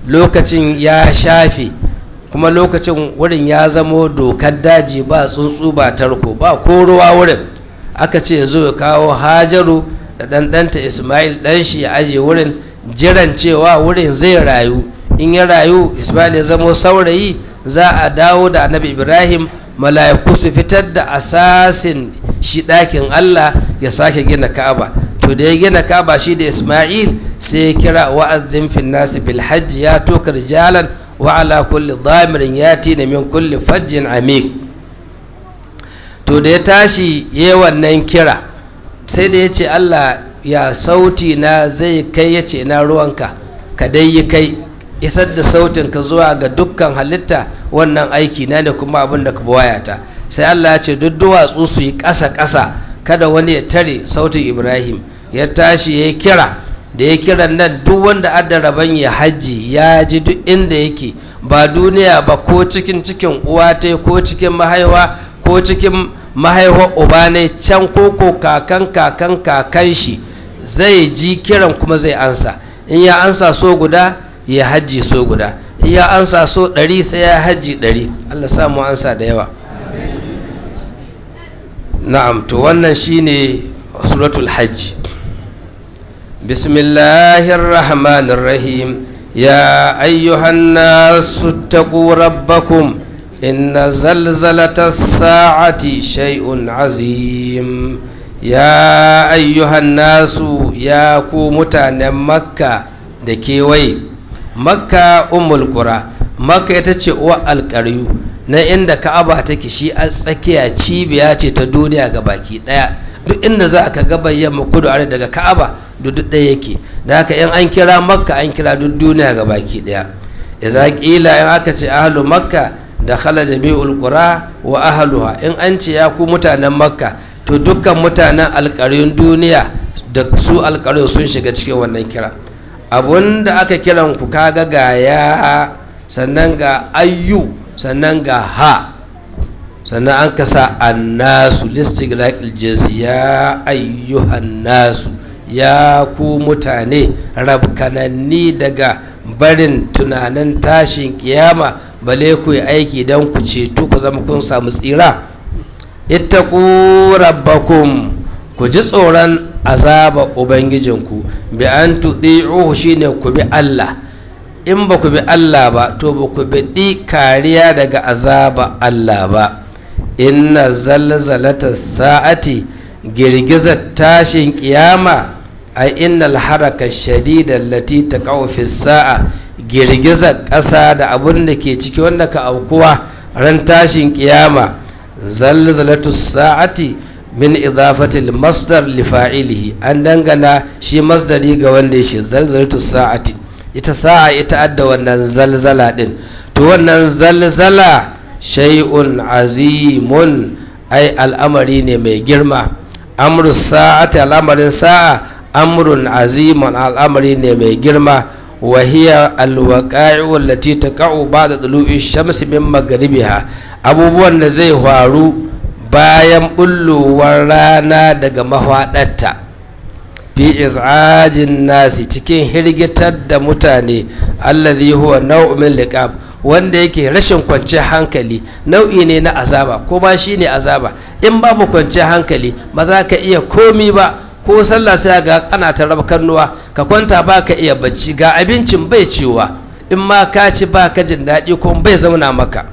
lokacin ya shafe kuma lokacin wurin ya zamo dokar daji ba tsuntsu ba tarko ba ko ruwa wurin aka ce zo ya kawo Hajaru da ɗanɗanta Ismail ɗan shi ya aje wurin jiran cewa wurin zai rayu in ya rayu Ismail ya zamo saurayi za a dawo da annabi Ibrahim mala'iku su fitar da asasin shi ɗakin Allah ya sake gina Ka'aba to da ya gina Ka'aba shi da Ismail sai ya kira wa'adhin fin nasi bil hajj ya toka rijalan wa ala kulli dhamirin yati min kulli fajjin amik to da ya tashi yayi wannan kira sai da yace Allah ya sauti na zai kai yace na ruwanka ka dai yi kai isar da sautin ka zuwa ga dukkan halitta wannan aiki na ne kuma abin da ka wayata sai Allah ya ce duk duwatsu su yi ƙasa ƙasa kada wani ya tare sautin Ibrahim ya tashi ya kira da ya kiran nan duk wanda adda rabon ya hajji ya ji duk inda yake ba duniya ba ko cikin cikin uwa ta ko cikin mahaifa ko cikin mahaifar uba ne can koko kakan kakan kakan shi zai ji kiran kuma zai ansa in ya ansa so guda ya hajji so guda in ya ansa so ɗari sai ya hajji ɗari Allah samu ansa da yawa na'am to wannan shine suratul hajj bismillahir rahmanir rahim ya ayyuhan nasu taqu rabbakum inna zalzalatas sa'ati shay'un azim ya ayyuhan nasu ya ku mutanen makka da kewaye makka ummul qura makka ita ce uwa alƙaryu na inda ka'aba take shi a tsakiya cibiya ce ta duniya ga baki daya duk inda za ka ga yamma kudu are daga ka'aba duk ɗaya yake da haka in an kira makka an kira duk duniya ga baki daya idza qila in aka ce ahlu makka dakhala jami'ul qura wa ahluha in an ce ya ku mutanen makka to dukkan mutanen alƙaryun duniya da su alƙaryun sun shiga cikin wannan kira abunda aka kiran ku kaga ga ya sannan ga ayyu sannan ga ha sannan an kasa annasu listigraqil jinsi ya ayyuhan nasu ya ku mutane rabkananni daga barin tunanin tashin kiyama bale ku yi aiki don ku ceto ku zama kun samu tsira ittaqu rabbakum ku ji tsoron azaba ubangijinku bi an tudi'uhu shine ku bi Allah in ba ku bi Allah ba to ba ku bi kariya daga azaba Allah ba inna zalzalata sa'ati girgizar tashin kiyama ai innal haraka shadida allati taqaw fi sa'a girgizar ƙasa da abun da ke ciki wanda ka aukuwa ran tashin kiyama zalzalatu sa'ati min idafati al-masdar li fa'ilihi an dangana shi masdari ga wanda shi zalzalatu sa'ati ita sa'a ita adda wannan zalzala din to wannan zalzala shay'un azimun ai al'amari ne mai girma amru sa'ati al'amarin sa'a amrun azimun al'amari ne mai girma wa hiya alwaqa'i'u allati taqa'u ba'da tulu'i shamsi min maghribiha abubuwan da zai faru bayan bullowar rana daga mahwadarta fi iz'ajin nasi cikin hirgitar da mutane allazi huwa naw'un min liqab wanda yake rashin kwanciyar hankali nau'i ne na azaba ko ba shine azaba in babu kwanciyar hankali ba za ka iya komi ba ko sallah sai ga kana ta raba kannuwa ka kwanta ba ka iya bacci ga abincin bai ciwa in ma ka ci ba ka jin daɗi ko bai zauna maka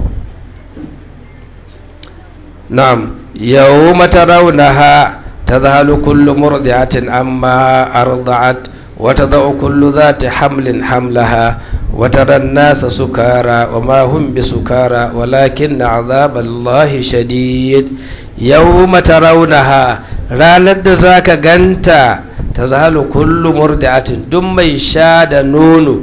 na'am yawma tarawnaha tadhalu kullu murdi'atin amma arda'at wa tad'u kullu dhati hamlin hamlaha wa tara an-nasa sukara wa ma hum bisukara walakin 'adhaballahi shadid yawma tarawnaha ranar da zaka ganta tadhalu kullu murdi'atin duk mai sha da nono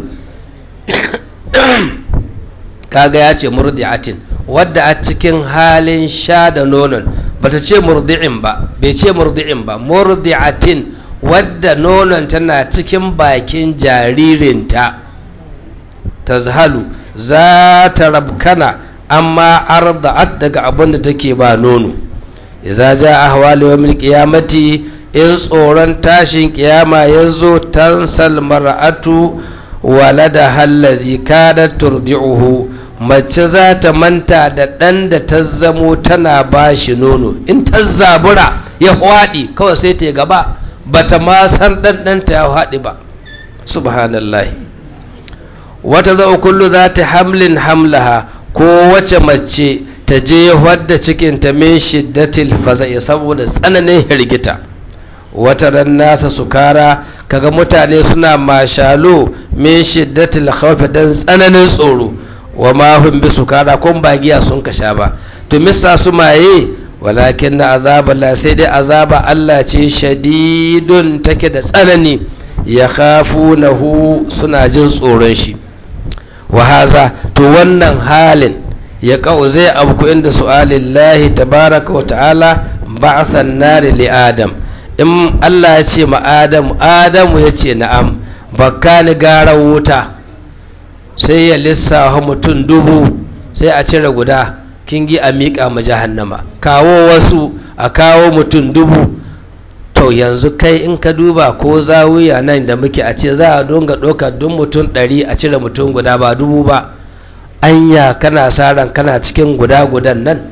kaga ya ce murdi'atin wadda a cikin halin sha da nonon bata ce murdi'in ba bai ce murdi'in ba murdi'atin wadda nonon tana cikin bakin jaririnta tazhalu za ta rabkana amma arda'at daga abin da take ba nono idza jaa ahwalu yawmil qiyamati in tsoron tashin kiyama yazo tansal mar'atu walada hallazi kadat turdi'uhu mace za ta manta da ɗan da ta zamo tana ba shi nono in ta zabura ya haɗi kawai sai ta gaba ba ta ma san ɗanɗanta ya haɗi ba. Subhanallah. Wata zau kullu za ta hamlin hamlaha ko wace mace ta je wadda cikinta min shiddatil faza'i saboda tsananin hirgita. Wata ran nasa sukara kaga mutane suna mashalo min shiddatil khawfi dan tsananin tsoro wa ma hum bi sukara kun ba giya sun kasha ba to missa su maye walakin na azaba la sai dai azaba Allah ce shadidun take da tsanani ya khafunahu suna jin tsoron shi wa haza to wannan halin ya kau zai abku inda su'alillahi tabaraka wa ta'ala ba'athan nari li adam in Allah ya ce ma adamu adamu ya ce na'am bakka ni gara wuta sai ya lissafa mutum dubu sai a cire guda kingi a miƙa ma jahannama kawo wasu a kawo mutum dubu to yanzu kai in ka duba ko zawiya nan da muke a ce za a donga ɗaukar duk mutum ɗari a cire mutum guda ba dubu ba anya kana sa ran kana cikin guda gudan nan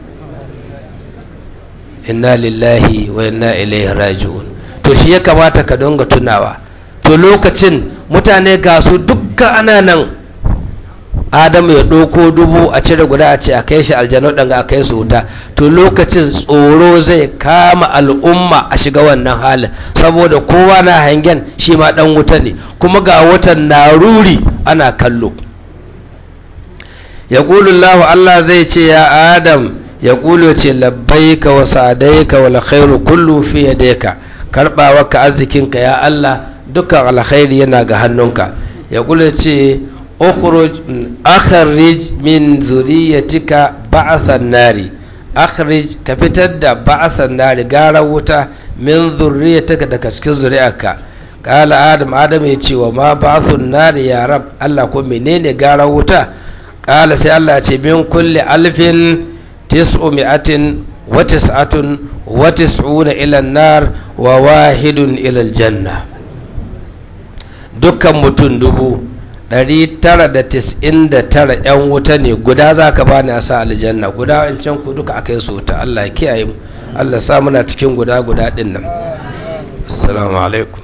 inna lillahi wa inna ilaihi raji'un to shi ya kamata ka donga tunawa to lokacin mutane ga su dukkan ana nan adamu ya ɗauko dubu a cire guda a ce a kai shi aljanu ɗanga a kai su wuta to lokacin tsoro zai kama al'umma a shiga wannan halin saboda kowa na hangen shi ma ɗan wuta ne kuma ga watan na ruri ana kallo ya ƙulullahu Allah zai ce ya adam ya ƙulo ce labbaika wa sadaika wal khairu kullu fi yadayka karɓawa ka arzikinka ya Allah dukkan alkhairi yana ga hannunka ya ƙulo ce ukhruj akhrij min zuriyatika ba'athan nari akhrij ka fitar da ba'athan nari gara wuta min zuriyatika daga cikin zuri'arka qala adam adam ya ce wa ma ba'athun nari ya rab Allah ko menene gara wuta qala sai Allah ya ce min kulli alfin tis'umi'atin wa tis'atun wa tis'una ila an-nar wa wahidun ila al-janna dukkan mutum dubu ɗari tara da tis'in da tara ‘yan wuta ne guda za ka ba ni a sa aljanna guda wancan ku duka aka yi su wuta Allah ya kiyaye mu Allah sa muna cikin guda guda ɗin nan assalamu alaikum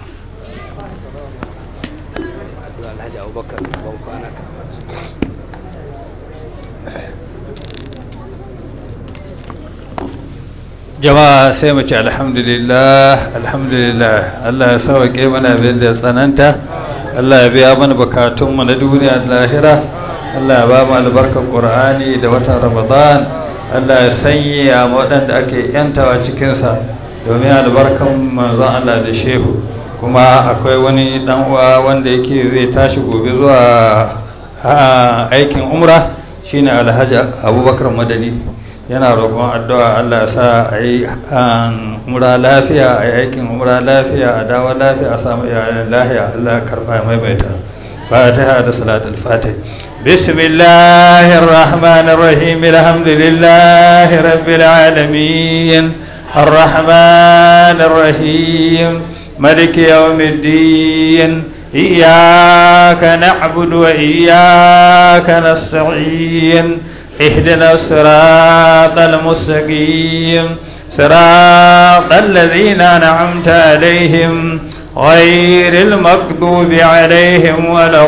jama'a sai mu ce alhamdulillah alhamdulillah Allah ya sauke mana bin da tsananta Allah ya biya mana bukatunmu na duniya da lahira Allah ya ba mu albarkar Qur'ani da watan Ramadan Allah ya sanya waɗanda ake yantawa cikinsa domin albarkan manzon Allah da shehu kuma akwai wani dan uwa wanda yake zai tashi gobe zuwa aikin umra shine Alhaji Abubakar Madani yana roƙon addu'a Allah ya sa a yi umra lafiya a yi aikin umra lafiya a dawo lafiya a samu iyayen lafiya Allah ya karɓa maimaita fatiha da salatul fatih bismillahir rahmanir rahim alhamdulillahi rabbil alamin arrahmanir rahim maliki yawmiddin iyyaka na'budu wa iyyaka nasta'in اهدنا الصراط المستقيم صراط الذين أنعمت عليهم غير المغضوب عليهم ولا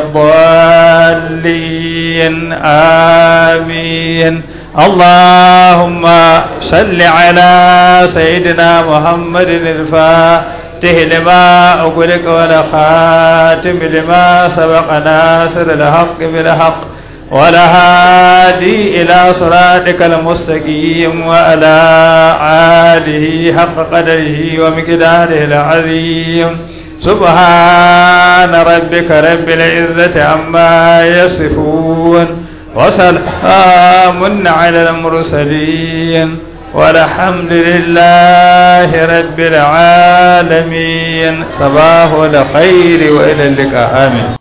الضالين آمين اللهم صل على سيدنا محمد الفاتح لما أغلق ولا خاتم لما سبق ناصر الحق بالحق ولا هادي إلى صراطك المستقيم وعلى آله حق قدره ومقداره العظيم سبحان ربك رب العزة عما يصفون وسلام على المرسلين والحمد لله رب العالمين صباح الخير وإلى اللقاء آمين.